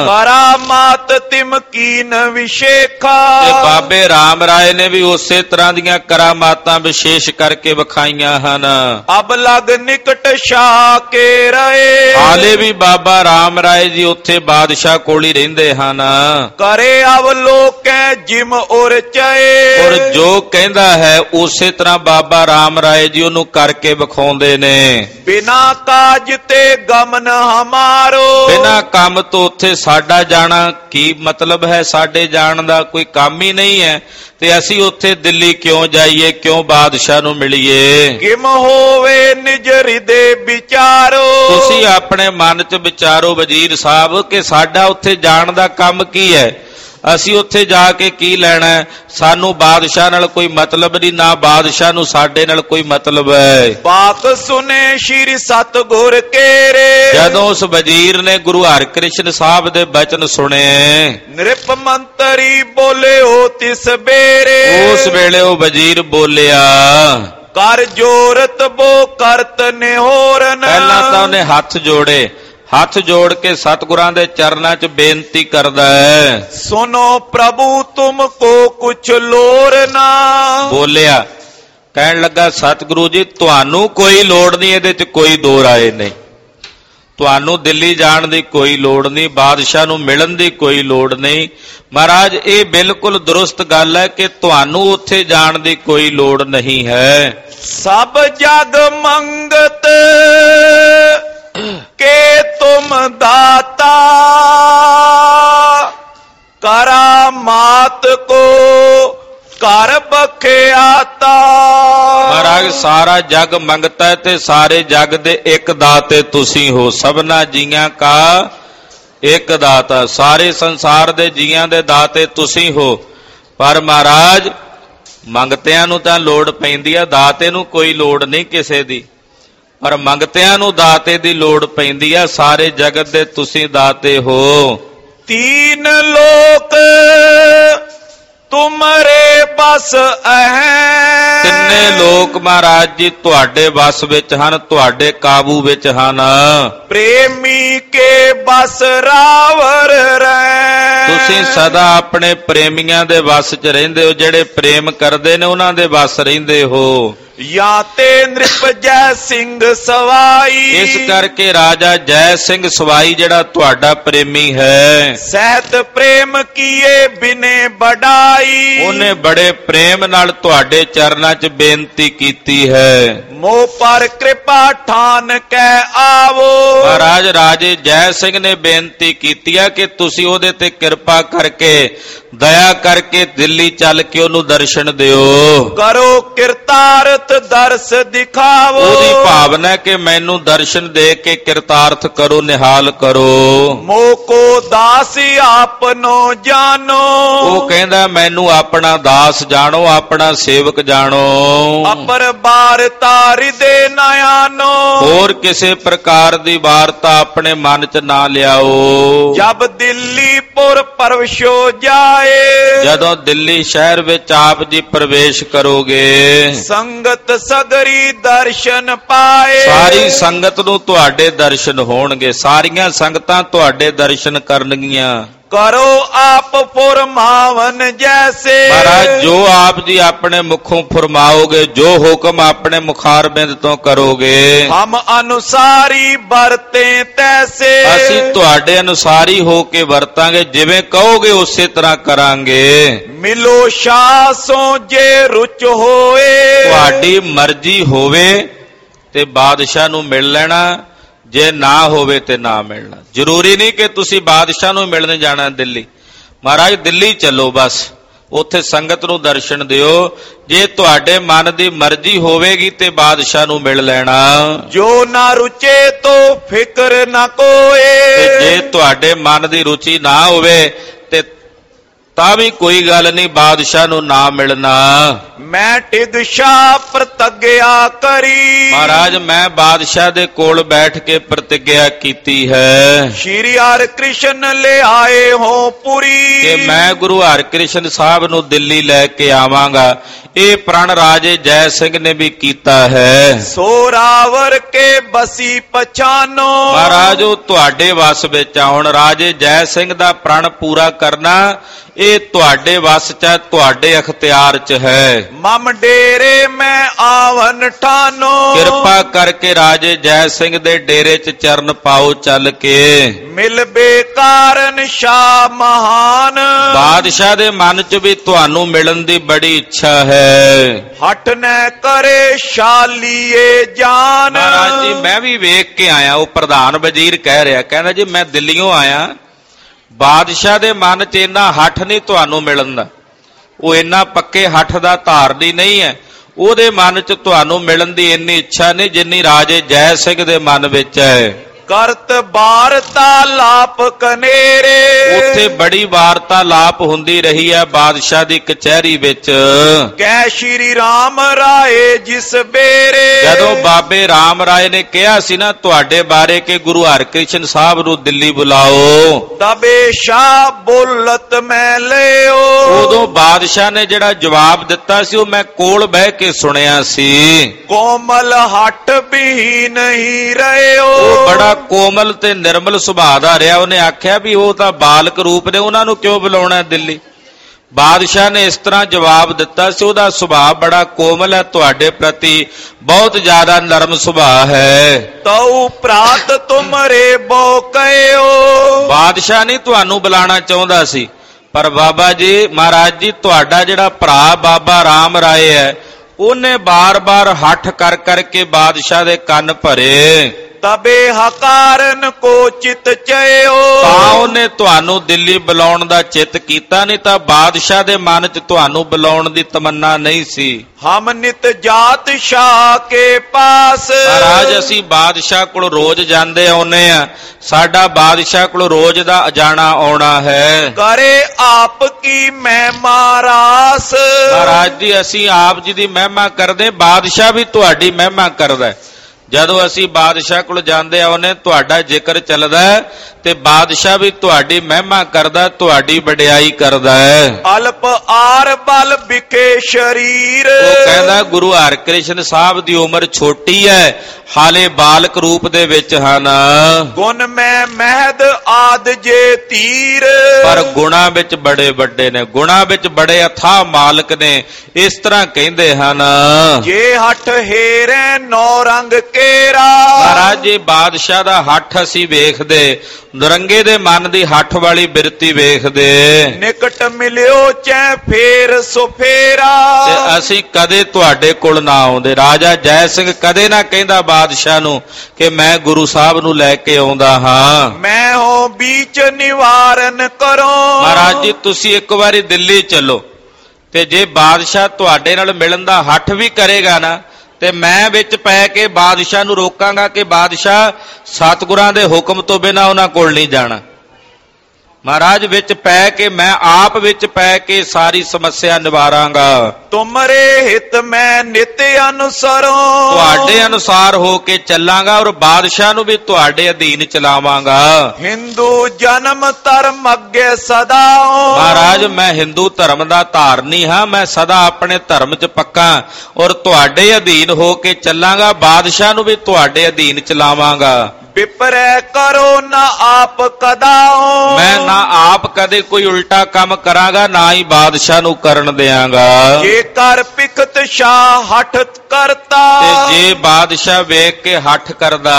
ਕਰਾਮਾਤ ਤਿਮ ਕੀਨ ਵਿਸ਼ੇਖਾ। ਤੇ ਬਾਬੇ ਰਾਮ ਰਾਏ ਨੇ ਵੀ ਉਸੇ ਤਰ੍ਹਾਂ ਦੀਆਂ ਕਰਾਮਾਤਾਂ ਵਿਸ਼ੇਸ਼ ਕਰਕੇ ਵਿਖਾਈਆਂ ਹਨ। ਅਬ ਲਗ ਨਿਕਟ ਸ਼ਾਹ ਕੇ ਰਹੇ। ਹਾਲੇ ਵੀ ਬਾਬਾ ਰਾਮ ਰਾਏ ਜੀ ਉੱਥੇ ਬਾਦਸ਼ਾਹ ਕੋਲ ਹੀ ਰਹਿੰਦੇ ਹਨ। ਕਰੇ ਅਵਲੋਕੈ ਜਿਮ ਉਰ ਚਏ। ਔਰ ਜੋ ਕਹਿੰਦਾ ਹੈ ਉਸੇ ਤਰ੍ਹਾਂ ਬਾਬਾ ਰਾਮ ਰਾਏ ਜੀ ਉਹਨੂੰ ਕਰਕੇ ਵਿਖਾਉਂਦੇ ਨੇ। ਬਿਨਾ ਕਾਜ ਤੇ ਗਮਨ ਹਮਾਰੋ। ਬਿਨਾ ਕੰਮ ਤੋਂ ਉੱਥੇ ਸਾਡਾ ਜਾਣਾ ਕੀ ਮਤਲਬ ਹੈ। ਸਾਡੇ ਜਾਣ ਦਾ ਕੋਈ ਕੰਮ ਹੀ ਨਹੀਂ ਹੈ, ਤੇ ਅਸੀਂ ਉੱਥੇ ਦਿੱਲੀ ਕਿਉਂ ਜਾਈਏ, ਕਿਉਂ ਬਾਦਸ਼ਾਹ ਨੂੰ ਮਿਲੀਏ। ਕਿਮ ਹੋਵੇ ਨਿਜ ਹਿਰਦੇ ਵਿਚਾਰੋ। ਤੁਸੀਂ ਆਪਣੇ ਮਨ 'ਚ ਵਿਚਾਰੋ ਵਜ਼ੀਰ ਸਾਹਿਬ ਕਿ ਸਾਡਾ ਉੱਥੇ ਜਾਣ ਦਾ ਕੰਮ ਕੀ ਹੈ। ਅਸੀਂ ਉੱਥੇ ਜਾ ਕੇ ਕੀ ਲੈਣਾ। ਸਾਨੂੰ ਬਾਦਸ਼ਾਹ ਨਾਲ ਕੋਈ ਮਤਲਬ ਨਹੀਂ, ਨਾ ਬਾਦਸ਼ਾਹ ਨੂੰ ਸਾਡੇ ਨਾਲ ਕੋਈ ਮਤਲਬ ਹੈ। ਬਾਤ ਸੁਨੇ ਸ਼੍ਰੀ ਸਤਿਗੁਰ ਕੇਰੇ। ਜਦੋਂ ਉਸ ਵਜ਼ੀਰ ਨੇ ਗੁਰੂ ਹਰਿਕ੍ਰਿਸ਼ਨ ਸਾਹਿਬ ਦੇ ਬਚਨ ਸੁਣੇ, ਨਿਰਪ ਮੰਤਰੀ ਬੋਲਿਓ ਤਿਸ ਬੇਰੇ। ਉਸ ਵੇਲੇ ਉਹ ਵਜ਼ੀਰ ਬੋਲਿਆ, ਕਰ ਜੋਰਤ ਬੋ ਕਰਤ ਨਿਹੋਰਨ। ਪਹਿਲਾਂ ਤਾਂ ਉਹਨੇ ਹੱਥ ਜੋੜੇ, ਹੱਥ ਜੋੜ ਕੇ ਸਤਿਗੁਰਾਂ ਦੇ ਚਰਨਾਂ 'ਚ ਬੇਨਤੀ ਕਰਦਾ ਹੈ, ਸੁਨੋ ਪ੍ਰਭੂ ਤੁਮ ਕੋ ਕੁਛ ਲੋੜ ਨਾ। ਬੋਲਿਆ, ਕਹਿਣ ਲੱਗਾ ਸਤਿਗੁਰੂ ਜੀ ਤੁਹਾਨੂੰ ਕੋਈ ਲੋੜ ਨਹੀਂ, ਇਹਦੇ 'ਚ ਕੋਈ ਦੋ ਰਾਏ ਨਹੀਂ। ਤੁਹਾਨੂੰ ਦਿੱਲੀ ਜਾਣ ਦੀ ਕੋਈ ਲੋੜ ਨਹੀਂ, ਬਾਦਸ਼ਾਹ ਨੂੰ ਮਿਲਣ ਦੀ ਕੋਈ ਲੋੜ ਨਹੀਂ। ਮਹਾਰਾਜ ਇਹ ਬਿਲਕੁਲ ਦਰੁਸਤ ਗੱਲ ਹੈ ਕਿ ਤੁਹਾਨੂੰ ਉੱਥੇ ਜਾਣ ਦੀ ਕੋਈ ਲੋੜ ਨਹੀਂ ਹੈ। ਸਭ ਜਗ ਮੰਗਤ ਕੇ ਤੁਮ ਦਾਤਾ। ਕਰਾਮਾਤ ਕੋ ਕਰ ਬਖਿਆਤਾ। ਮਹਾਰਾਜ ਸਾਰਾ ਜਗ ਮੰਗਤਾ ਹੈ ਤੇ ਸਾਰੇ ਜਗ ਦੇ ਇੱਕ ਦਾਤੇ ਤੁਸੀਂ ਹੋ। ਸਭਨਾ ਜੀਆਂ ਕਾ ਇੱਕ ਦਾਤਾ, ਸਾਰੇ ਸੰਸਾਰ ਦੇ ਜੀਆਂ ਦੇ ਦਾਤੇ ਤੁਸੀਂ ਹੋ। ਪਰ ਮਹਾਰਾਜ ਮੰਗਤਿਆਂ ਨੂੰ ਤਾਂ ਲੋੜ ਪੈਂਦੀ ਆ, ਦਾਤੇ ਨੂੰ ਕੋਈ ਲੋੜ ਨਹੀਂ ਕਿਸੇ ਦੀ, ਪਰ ਮੰਗਤਿਆਂ ਨੂੰ ਦਾਤੇ ਦੀ ਲੋੜ ਪੈਂਦੀ ਆ। ਸਾਰੇ ਜਗਤ ਦੇ ਤੁਸੀਂ ਦਾਤੇ ਹੋ। ਤੀਨ ਲੋਕ ਤੁਮਰੇ ਬਸ ਹੈ। ਤਿੰਨੇ ਲੋਕ ਮਹਾਰਾਜ ਜੀ ਤੁਹਾਡੇ ਵਸ ਵਿੱਚ ਹਨ, ਤੁਹਾਡੇ ਕਾਬੂ ਵਿੱਚ ਹਨ। ਪ੍ਰੇਮੀ ਕੇ ਬਸ ਰਾਵਰ ਰਹਿ। ਤੁਸੀਂ ਸਦਾ ਆਪਣੇ ਪ੍ਰੇਮੀਆਂ ਦੇ ਵਸ 'ਚ ਰਹਿੰਦੇ ਹੋ, ਜਿਹੜੇ ਪ੍ਰੇਮ ਕਰਦੇ ਨੇ ਉਹਨਾਂ ਦੇ ਵਸ ਰਹਿੰਦੇ ਹੋ। ਜਾਂ ਤੇ ਨ੍ਰਿਪ ਜੈ ਸਿੰਘ ਸਵਾਈ। ਇਸ ਕਰਕੇ ਰਾਜਾ ਜੈ ਸਿੰਘ ਸਵਾਈ ਜਿਹੜਾ ਤੁਹਾਡਾ ਪ੍ਰੇਮੀ ਹੈ, ਸਹਿਤ ਪ੍ਰੇਮ ਕੀਏ ਬਿਨੇ ਬੜਾਈ। ਉਹਨੇ ਬੜੇ ਪ੍ਰੇਮ ਨਾਲ ਤੁਹਾਡੇ ਚਰਨਾਂ 'ਚ ਬੇਨਤੀ ਕੀਤੀ ਹੈ। ਮੋਹ ਪਰ ਕਿਰਪਾ ਠਾਨ ਕੈ ਆਵੋ। ਮਹਾਰਾਜ ਰਾਜੇ ਜੈ ਸਿੰਘ ਨੇ ਬੇਨਤੀ ਕੀਤੀ ਹੈ ਕਿ ਤੁਸੀਂ ਉਹਦੇ ਤੇ ਕਿਰਪਾ ਕਰਕੇ, ਦਇਆ ਕਰਕੇ ਦਿੱਲੀ ਚੱਲ ਕੇ ਉਹਨੂੰ ਦਰਸ਼ਨ ਦਿਓ। ਕਰੋ ਕਿਰਤਾਰਥ ਕੀਰਤ ਦਰਸ ਦਿਖਾਵੋ। ਉਹਦੀ ਭਾਵਨਾ ਕਿ ਮੈਨੂੰ ਦਰਸ਼ਨ ਦੇ ਕੇ ਕਿਰਤਾਰਥ ਕਰੋ, ਨਿਹਾਲ ਕਰੋ। ਮੋਕੋ ਦਾਸ ਆਪਨੋ ਜਾਨੋ। ਉਹ ਕਹਿੰਦਾ ਮੈਨੂੰ ਆਪਣਾ ਦਾਸ ਜਾਣੋ, ਆਪਣਾ ਸੇਵਕ ਜਾਣੋ। ਅਪਰ ਬਾਰਤਾ ਹਿਰਦੇ ਨ ਆਨੋ। ਹੋਰ ਕਿਸੇ ਪ੍ਰਕਾਰ ਦੀ ਵਾਰਤਾ ਆਪਣੇ ਮਨ ਚ ਨਾ ਲਿਆਓ। ਜਬ ਦਿੱਲੀ ਪੁਰ ਪਰਵਸ਼ੋ ਜਾਏ। ਜਦੋਂ ਦਿੱਲੀ ਸ਼ਹਿਰ ਵਿੱਚ ਆਪ ਜੀ ਪ੍ਰਵੇਸ਼ ਕਰੋਗੇ, ਸੰਗਤ ਸਗਰੀ ਦਰਸ਼ਨ ਪਾਏ। ਸਾਰੀ ਸੰਗਤ ਨੂੰ ਤੁਹਾਡੇ ਦਰਸ਼ਨ ਹੋਣਗੇ, ਸਾਰੀਆਂ ਸੰਗਤਾਂ ਤੁਹਾਡੇ ਦਰਸ਼ਨ ਕਰਨਗੀਆਂ। ਕਰੋ ਆਪ ਫੁਰਮਾਵਨ ਜੈਸੇ। ਮਹਾਰਾਜ ਜੋ ਆਪ ਜੀ ਆਪਣੇ ਮੁਖੋਂ ਫਰਮਾਓਗੇ, ਜੋ ਹੁਕਮ ਆਪਣੇ ਮੁਖਾਰਬਿੰਦ ਤੋਂ ਕਰੋਗੇ, ਹਮ ਅਨੁਸਾਰੀ ਵਰਤੇ ਤੈਸੇ। ਅਸੀਂ ਤੁਹਾਡੇ ਅਨੁਸਾਰੀ ਹੋ ਕੇ ਵਰਤਾਂਗੇ, ਜਿਵੇਂ ਕਹੋਗੇ ਉਸੇ ਤਰ੍ਹਾਂ ਕਰਾਂਗੇ। ਮਿਲੋ ਸ਼ਾਸੋਂ ਜੇ ਰੁਚ ਹੋਏ। ਤੁਹਾਡੀ ਮਰਜ਼ੀ ਹੋਵੇ ਤੇ ਬਾਦਸ਼ਾਹ ਨੂੰ ਮਿਲ ਲੈਣਾ, ਜੇ ਨਾ ਹੋਵੇ ਤੇ ਨਾ ਮਿਲਣਾ। ਜ਼ਰੂਰੀ ਨਹੀਂ ਕਿ ਤੁਸੀਂ ਬਾਦਸ਼ਾਹ ਨੂੰ ਮਿਲਣ ਜਾਣਾ ਦਿੱਲੀ। ਮਹਾਰਾਜ ਦਿੱਲੀ ਚੱਲੋ, ਬਸ ਉੱਥੇ ਸੰਗਤ ਨੂੰ ਦਰਸ਼ਨ ਦਿਓ। ਜੇ ਤੁਹਾਡੇ ਮਨ ਦੀ ਮਰਜ਼ੀ ਹੋਵੇਗੀ ਤੇ ਬਾਦਸ਼ਾਹ ਨੂੰ ਮਿਲ ਲੈਣਾ। ਜੋ ਨਾ ਰੁਚੇ ਤੋ ਫਿਕਰ ਨਾ ਕੋਏ। ਤੇ ਜੇ ਤੁਹਾਡੇ ਮਨ ਦੀ ਰੁਚੀ ਨਾ ਹੋਵੇ ਤੇ ਤਾਂ ਵੀ ਕੋਈ ਗੱਲ ਨਹੀਂ, ਬਾਦਸ਼ਾਹ ਨੂੰ ਨਾ ਮਿਲਣਾ। ਮੈਂ ਟਿਦਸ਼ਾ ਪ੍ਰਤੱਗਿਆ ਕਰੀ। ਮਹਾਰਾਜ ਮੈਂ ਬਾਦਸ਼ਾਹ ਦੇ ਕੋਲ ਬੈਠ ਕੇ ਪ੍ਰਤਿਗਿਆ ਕੀਤੀ ਹੈ ਸ਼੍ਰੀ ਹਰਿ ਕ੍ਰਿਸ਼ਨ ਲੈ ਆਏ ਹੋ ਪੁਰੀ। ਕਿ ਮੈਂ ਗੁਰੂ ਹਰਿਕ੍ਰਿਸ਼ਨ ਸਾਹਿਬ ਨੂੰ ਦਿੱਲੀ ਲੈ ਕੇ ਆਵਾਂਗਾ। ਇਹ ਪ੍ਰਣ ਰਾਜੇ ਜੈ ਸਿੰਘ ਨੇ ਵੀ ਕੀਤਾ ਹੈ। ਸੋ ਰਾਵਰ ਕੇ ਬਸੀ ਪਛਾਨੋ। ਮਹਾਰਾਜ ਉਹ ਤੁਹਾਡੇ ਵਸ ਵਿੱਚ ਆ। ਹੁਣ ਰਾਜੇ ਜੈ ਸਿੰਘ ਦਾ ਪ੍ਰਣ ਪੂਰਾ ਕਰਨਾ ਇਹ ਤੁਹਾਡੇ ਵਸ ਚ, ਤੁਹਾਡੇ ਅਖਤਿਆਰ ਚ ਹੈ। ਮਮ ਡੇਰੇ ਮੈਂ ਆਵਨ ਠਾਨੋ। ਕਿਰਪਾ ਕਰਕੇ ਰਾਜੇ ਜੈ ਸਿੰਘ ਦੇ ਡੇਰੇ ਚ ਚਰਨ ਪਾਓ ਚੱਲ ਕੇ। ਮਿਲ ਬੇਕਾਰਨ ਸ਼ਾਹ ਮਹਾਨ। ਬਾਦਸ਼ਾਹ ਦੇ ਮਨ ਚ ਵੀ ਤੁਹਾਨੂੰ ਮਿਲਣ ਦੀ ਬੜੀ ਇੱਛਾ ਹੈ। ਹਟ ਨੈ ਕਰੇ ਸ਼ਾਲੀਏ ਜਾਨ। ਮਹਾਰਾਜ ਜੀ ਮੈਂ ਵੀ ਵੇਖ ਕੇ ਆਇਆ। ਉਹ ਪ੍ਰਧਾਨ ਵਜ਼ੀਰ ਕਹਿ ਰਿਹਾ, ਕਹਿੰਦਾ ਜੀ ਮੈਂ ਦਿੱਲੀੋਂ ਆਇਆ, ਬਾਦਸ਼ਾਹ ਦੇ ਮਨ 'ਚ ਇੰਨਾ ਹੱਠ ਨਹੀਂ ਤੁਹਾਨੂੰ ਮਿਲਣ ਦਾ। ਉਹ ਇੰਨਾ ਪੱਕੇ ਹੱਠ ਦਾ ਧਾਰਨੀ ਨਹੀਂ ਹੈ। ਉਹਦੇ ਮਨ 'ਚ ਤੁਹਾਨੂੰ ਮਿਲਣ ਦੀ ਇੰਨੀ ਇੱਛਾ ਨਹੀਂ ਜਿੰਨੀ ਰਾਜੇ ਜੈ ਸਿੰਘ ਦੇ ਮਨ ਵਿੱਚ ਹੈ। ਕਰਤ ਵਾਰਤਾ ਲਾਪ ਕਨੇਰੇ। ਉੱਥੇ ਬੜੀ ਵਾਰਤਾਲਾਪ ਹੁੰਦੀ ਰਹੀ ਹੈ ਬਾਦਸ਼ਾਹ ਦੀ ਕਚਹਿਰੀ ਵਿੱਚ। ਕਹਿ ਸ਼੍ਰੀ ਰਾਮ ਰਾਏ ਜਿਸ ਬੇਰੇ। ਜਦੋਂ ਬਾਬੇ ਰਾਮ ਰਾਏ ਨੇ ਕਿਹਾ ਸੀ ਨਾ ਤੁਹਾਡੇ ਬਾਰੇ ਕਿ ਗੁਰੂ ਹਰਿਕ੍ਰਿਸ਼ਨ ਸਾਹਿਬ ਨੂੰ ਦਿੱਲੀ ਬੁਲਾਓ, ਤਬੇ ਸ਼ਾਹ ਬੋਲਤ ਮੈਂ ਲਿਓ। ਉਦੋਂ ਬਾਦਸ਼ਾਹ ਨੇ ਜਿਹੜਾ ਜਵਾਬ ਦਿੱਤਾ ਸੀ ਉਹ ਮੈਂ ਕੋਲ ਬਹਿ ਕੇ ਸੁਣਿਆ ਸੀ। ਕੋਮਲ ਹੱਟ ਵੀ ਨਹੀਂ ਰਹਿਓ। ਉਹ ਬੜਾ ਕੋਮਲ ਤੇ ਨਿਰਮਲ ਸੁਭਾਅ ਦਾ ਰਿਹਾ। ਉਹਨੇ ਆਖਿਆ ਵੀ ਉਹ ਤਾਂ ਬਾਲਕ ਰੂਪ ਨੇ, ਉਹਨਾਂ ਨੂੰ ਕਿਉਂ ਬੁਲਾਉਣਾ ਦਿੱਲੀ। ਬਾਦਸ਼ਾਹ ਨੇ ਇਸ ਤਰ੍ਹਾਂ ਜਵਾਬ ਦਿੱਤਾ ਸੀ, ਉਹਦਾ ਸੁਭਾਅ ਬੜਾ ਕੋਮਲ ਹੈ, ਤੁਹਾਡੇ ਪ੍ਰਤੀ ਬਹੁਤ ਜ਼ਿਆਦਾ ਨਰਮ ਸੁਭਾਅ ਹੈ। ਤਉ ਪ੍ਰਾਤ ਤੁਮਰੇ ਬੋ ਕਹਿਓ। ਬਾਦਸ਼ਾਹ ਨਹੀਂ ਤੁਹਾਨੂੰ ਬੁਲਾਉਣਾ ਚਾਹੁੰਦਾ ਸੀ, ਪਰ ਬਾਬਾ ਜੀ ਮਹਾਰਾਜ ਜੀ ਤੁਹਾਡਾ ਜਿਹੜਾ ਭਰਾ ਬਾਬਾ ਰਾਮ ਰਾਏ ਹੈ ਉਹਨੇ ਬਾਰ-ਬਾਰ ਹੱਠ ਕਰ ਕਰਕੇ ਬਾਦਸ਼ਾਹ ਦੇ ਕੰਨ ਭਰੇ। ਤਬੇ ਹਕਾਰਨ ਕੋ ਚਿਤ ਚਿਓ। ਤਾਂ ਉਹਨੇ ਤੁਹਾਨੂੰ ਦਿੱਲੀ ਬੁਲਾਉਣ ਦਾ ਚਿੱਤ ਕੀਤਾ, ਨਹੀਂ ਤਾਂ ਬਾਦਸ਼ਾਹ ਦੇ ਮਨ 'ਚ ਤੁਹਾਨੂੰ ਬੁਲਾਉਣ ਦੀ ਤਮੰਨਾ ਨਹੀਂ ਸੀ। ਹਮ ਨਿਤ ਜਾਤ ਸ਼ਾਹ ਕੇ ਪਾਸ। ਮਹਾਰਾਜ ਅਸੀਂ ਬਾਦਸ਼ਾਹ ਕੋਲ ਰੋਜ਼ ਜਾਂਦੇ ਆਉਨੇ ਆ, ਸਾਡਾ ਬਾਦਸ਼ਾਹ ਕੋਲ ਰੋਜ਼ ਦਾ ਜਾਣਾ ਆਉਣਾ ਹੈ। ਕਰੇ ਆਪ ਕੀ ਮਹਿਮਾ ਰਾਸ। ਮਹਾਰਾਜ ਜੀ ਅਸੀਂ ਆਪ ਜੀ ਦੀ ਮਹਿਮਾ ਕਰਦੇ, ਬਾਦਸ਼ਾਹ ਵੀ ਤੁਹਾਡੀ ਮਹਿਮਾ ਕਰਦਾ। ਜਦੋਂ ਅਸੀਂ ਬਾਦਸ਼ਾਹ ਕੋਲ ਜਾਂਦੇ ਆਉਨੇ ਤੁਹਾਡਾ ਜ਼ਿਕਰ ਚੱਲਦਾ ਤੇ ਬਾਦਸ਼ਾਹ ਵੀ ਤੁਹਾਡੀ ਮਹਿਮਾ ਕਰਦਾ, ਤੁਹਾਡੀ ਵਡਿਆਈ ਕਰਦਾ ਹੈ। ਅਲਪ ਆਰ ਬਲ ਵਿਖੇ ਸ਼ਰੀਰ। ਉਹ ਕਹਿੰਦਾ ਗੁਰੂ ਹਰਿਕ੍ਰਿਸ਼ਨ ਸਾਹਿਬ ਦੀ ਉਮਰ ਛੋਟੀ ਹੈ, ਹਾਲੇ ਬਾਲਕ ਰੂਪ ਦੇ ਵਿੱਚ ਹਨ। ਗੁਣ ਮੈਂ ਮਹਿਦ ਆਦ ਜੇ ਤੀਰ। ਪਰ ਗੁਣਾ ਵਿੱਚ ਬੜੇ ਵੱਡੇ ਨੇ, ਗੁਣਾ ਵਿੱਚ ਬੜੇ ਅਥਾਹ ਮਾਲਕ ਨੇ। ਇਸ ਤਰ੍ਹਾਂ ਕਹਿੰਦੇ ਹਨ। ਜੇ ਹੱਠ ਹੇਰੇ ਨੌ ਰੰਗ ਕੇਰਾ। ਮਹਾਰਾਜ ਜੀ ਬਾਦਸ਼ਾਹ ਦਾ ਹੱਠ ਅਸੀਂ ਵੇਖਦੇ, ਨਰੰਗੇ ਦੇ ਮਨ ਦੀ ਹੱਠ ਵਾਲੀ ਬਿਰਤੀ ਵੇਖਦੇ। ਨਿਕਟ ਮਿਲਿਓ ਚੈ ਫੇਰ ਸੁਫੇਰਾ। ਤੇ ਅਸੀਂ ਕਦੇ ਤੁਹਾਡੇ ਕੋਲ ਨਾ ਆਉਂਦੇ। ਰਾਜਾ ਜੈ ਸਿੰਘ ਕਦੇ ਨਾ ਕਹਿੰਦਾ ਬਾਦਸ਼ਾਹ ਨੂੰ ਕਿ ਮੈਂ ਗੁਰੂ ਸਾਹਿਬ ਨੂੰ ਲੈ ਕੇ ਆਉਂਦਾ ਹਾਂ। ਮੈਂ ਹੋ बीच निवारण करो। महाराज जी तुसी एक बारी दिल्ली चलो, ਤੇ ਜੇ ਬਾਦਸ਼ਾਹ ਤੁਹਾਡੇ ਨਾਲ ਮਿਲਣ ਦਾ ਹੱਠ ਵੀ ਕਰੇਗਾ ਨਾ, ਤੇ ਮੈਂ ਵਿੱਚ ਪੈ ਕੇ ਬਾਦਸ਼ਾਹ ਨੂੰ ਰੋਕਾਂਗਾ ਕਿ ਬਾਦਸ਼ਾਹ ਸਤਿਗੁਰਾਂ ਦੇ ਹੁਕਮ ਤੋਂ ਬਿਨਾਂ ਉਹਨਾਂ ਕੋਲ ਨਹੀਂ ਜਾਣਾ। ਮਹਾਰਾਜ ਵਿੱਚ ਪੈ ਕੇ, ਮੈਂ ਆਪ ਵਿੱਚ ਪੈ ਕੇ ਸਾਰੀ ਸਮੱਸਿਆ ਨਿਵਾਰਾਂਗਾ। ਤੁਮਰੇ ਹਿਤ ਮੈਂ ਨਿਤ ਅਨੁਸਰੋ, ਤੁਹਾਡੇ ਅਨੁਸਾਰ ਹੋ ਕੇ ਚੱਲਾਂਗਾ ਔਰ ਬਾਦਸ਼ਾਹ ਨੂੰ ਵੀ ਤੁਹਾਡੇ ਅਧੀਨ ਚਲਾਵਾਂਗਾ। ਹਿੰਦੂ ਜਨਮ ਧਰਮ ਅੱਗੇ ਸਦਾ। ਮਹਾਰਾਜ ਮੈਂ ਹਿੰਦੂ ਧਰਮ ਦਾ ਧਾਰਨੀ ਹਾਂ, ਮੈਂ ਸਦਾ ਆਪਣੇ ਧਰਮ 'ਚ ਪੱਕਾ ਔਰ ਤੁਹਾਡੇ ਅਧੀਨ ਹੋ ਕੇ ਚੱਲਾਂਗਾ, ਬਾਦਸ਼ਾਹ ਨੂੰ ਵੀ ਤੁਹਾਡੇ ਅਧੀਨ ਚਲਾਵਾਂਗਾ। ਵਿਪਰੈ ਕਰੋ ਨਾ ਆਪ ਕਦਾਓ, ਮੈਂ ਨਾ ਆਪ ਕਦੇ ਕੋਈ ਉਲਟਾ ਕੰਮ ਕਰਾਂਗਾ, ਨਾ ਹੀ ਬਾਦਸ਼ਾਹ ਨੂੰ ਕਰਨ ਦਿਆਂਗਾ। ਜੇ ਕਰ ਪਿਖਤ ਸ਼ਾਹ ਹਠ ਕਰਤਾ, ਤੇ ਜੇ ਬਾਦਸ਼ਾਹ ਵੇਖ ਕੇ ਹੱਠ ਕਰਦਾ,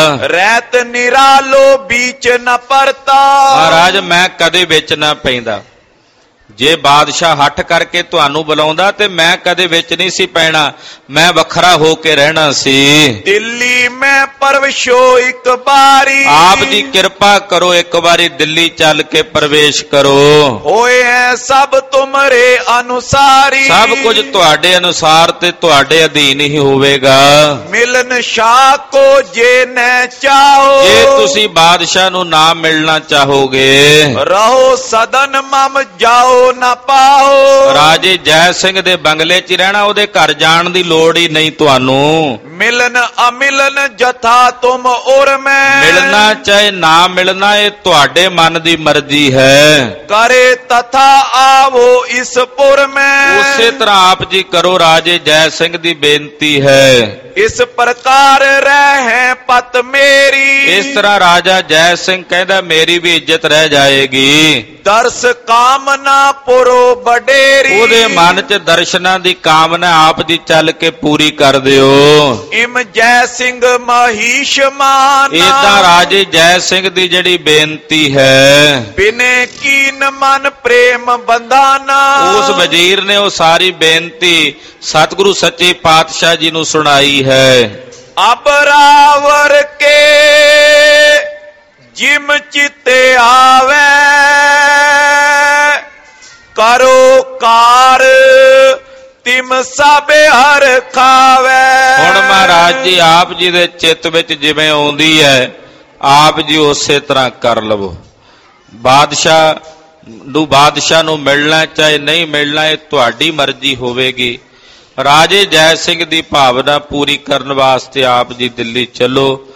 ਰਹਿਤ ਨਿਰਾਲੋ ਬੀਚ ਨ ਪਰਤਾ। ਮਹਾਰਾਜ ਮੈਂ ਕਦੇ ਵਿੱਚ ਨਾ ਪੈਂਦਾ। ਜੇ ਬਾਦਸ਼ਾਹ ਹੱਠ ਕਰਕੇ ਤੁਹਾਨੂੰ ਬੁਲਾਉਂਦਾ ਤੇ ਮੈਂ ਕਦੇ ਵਿੱਚ ਨਹੀਂ ਸੀ ਪੈਣਾ, ਮੈਂ ਵੱਖਰਾ ਹੋ ਕੇ ਰਹਿਣਾ ਸੀ। ਦਿੱਲੀ ਮੈਂ ਪਰਵਸ਼ੋ ਇੱਕ ਵਾਰੀ, ਆਪ ਜੀ ਕਿਰਪਾ ਕਰੋ ਇੱਕ ਵਾਰੀ ਦਿੱਲੀ ਚੱਲ ਕੇ ਪ੍ਰਵੇਸ਼ ਕਰੋ। ਹੋਏ ਹੈ ਸਭ ਤੁਮਰੇ ਅਨੁਸਾਰੀ, ਸਭ ਕੁਝ ਤੁਹਾਡੇ ਅਨੁਸਾਰ ਤੇ ਤੁਹਾਡੇ ਅਧੀਨ ਹੀ ਹੋਵੇਗਾ। ਮਿਲਨ ਸ਼ਾਹ ਕੋ ਜੇ ਨੈ ਚਾਹੋ, ਜੇ ਤੁਸੀਂ ਬਾਦਸ਼ਾਹ ਨੂੰ ਨਾ ਮਿਲਣਾ ਚਾਹੋਗੇ, ਰਹੋ ਸਦਨ ਮਮ ਜਾਓ ਨਾ ਪਾਓ। ਰਾਜੇ ਜੈ ਸਿੰਘ ਦੇ ਬੰਗਲੇ 'ਚ ਰਹਿਣਾ, ਉਹਦੇ ਘਰ ਜਾਣ ਦੀ ਲੋੜ ਹੀ ਨਹੀਂ ਤੁਹਾਨੂੰ। ਮਿਲਨ ਅਮਿਲਨ ਜਥਾ ਤੁਮ ਔਰ ਮੈਂ, ਮਿਲਣਾ ਚਾਹੇ ਨਾ ਮਿਲਣਾ ਇਹ ਤੁਹਾਡੇ ਮਨ ਦੀ ਮਰਜ਼ੀ ਹੈ। ਕਰੇ ਤਥਾ ਆਵੋ ਇਸ ਪੁਰ ਮੈਂ, ਉਸੇ ਤਰ੍ਹਾਂ ਆਪ ਜੀ ਕਰੋ, ਰਾਜੇ ਜੈ ਸਿੰਘ ਦੀ ਬੇਨਤੀ ਹੈ। ਇਸ ਪ੍ਰਕਾਰ ਰਹਿ ਪਤ ਮੇਰੀ, ਇਸ ਤਰ੍ਹਾਂ ਰਾਜਾ ਜੈ ਸਿੰਘ ਕਹਿੰਦਾ ਮੇਰੀ ਵੀ ਇੱਜ਼ਤ ਰਹਿ ਜਾਏਗੀ। ਦਰਸ ਕਾਮਨਾ ਪੁਰੋ ਬਡੇਰੀ, ਉਹਦੇ ਮਨ 'ਚ ਦਰਸ਼ਨਾਂ ਦੀ ਕਾਮਨਾ ਆਪ ਜੀ ਚੱਲ ਕੇ ਪੂਰੀ ਕਰ ਦਿਓ। ਇਮ ਜੈ ਸਿੰਘ ਮਹੀਸ਼ ਮਾਨ, ਏਦਾਂ ਰਾਜੇ ਜੈ ਸਿੰਘ ਦੀ ਜਿਹੜੀ ਬੇਨਤੀ ਹੈ, ਬਿਨੇ ਕੀਨ ਮਨ ਪ੍ਰੇਮ ਬੰਧਾਨਾ। ਉਸ ਵਜ਼ੀਰ ਨੇ ਉਹ ਸਾਰੀ ਬੇਨਤੀ ਸਤਿਗੁਰੂ ਸੱਚੇ ਪਾਤਸ਼ਾਹ ਜੀ ਨੂੰ ਸੁਣਾਈ ਹੈ। ਅਬਰਾਵਰ ਕੇ ਜਿਮ ਚਿਤੇ ਆਵੇ, ਕਰੋ ਕਾਰ ਤਿਮ ਸਭ ਹਰ ਖਾਵੇ। ਹੁਣ ਮਹਾਰਾਜ ਜੀ ਆਪ ਜੀ ਦੇ ਚਿੱਤ ਵਿੱਚ ਜਿਵੇਂ ਆਉਂਦੀ ਹੈ, ਆਪ ਜੀ ਉਸੇ ਤਰ੍ਹਾਂ ਕਰ ਲਵੋ। ਬਾਦਸ਼ਾਹ ਨੂੰ ਮਿਲਣਾ ਚਾਹੇ ਨਹੀਂ ਮਿਲਣਾ ਇਹ ਤੁਹਾਡੀ ਮਰਜ਼ੀ ਹੋਵੇਗੀ। ਰਾਜੇ ਜੈ ਸਿੰਘ ਦੀ ਭਾਵਨਾ ਪੂਰੀ ਕਰਨ ਵਾਸਤੇ ਆਪ ਜੀ ਦਿੱਲੀ ਚੱਲੋ।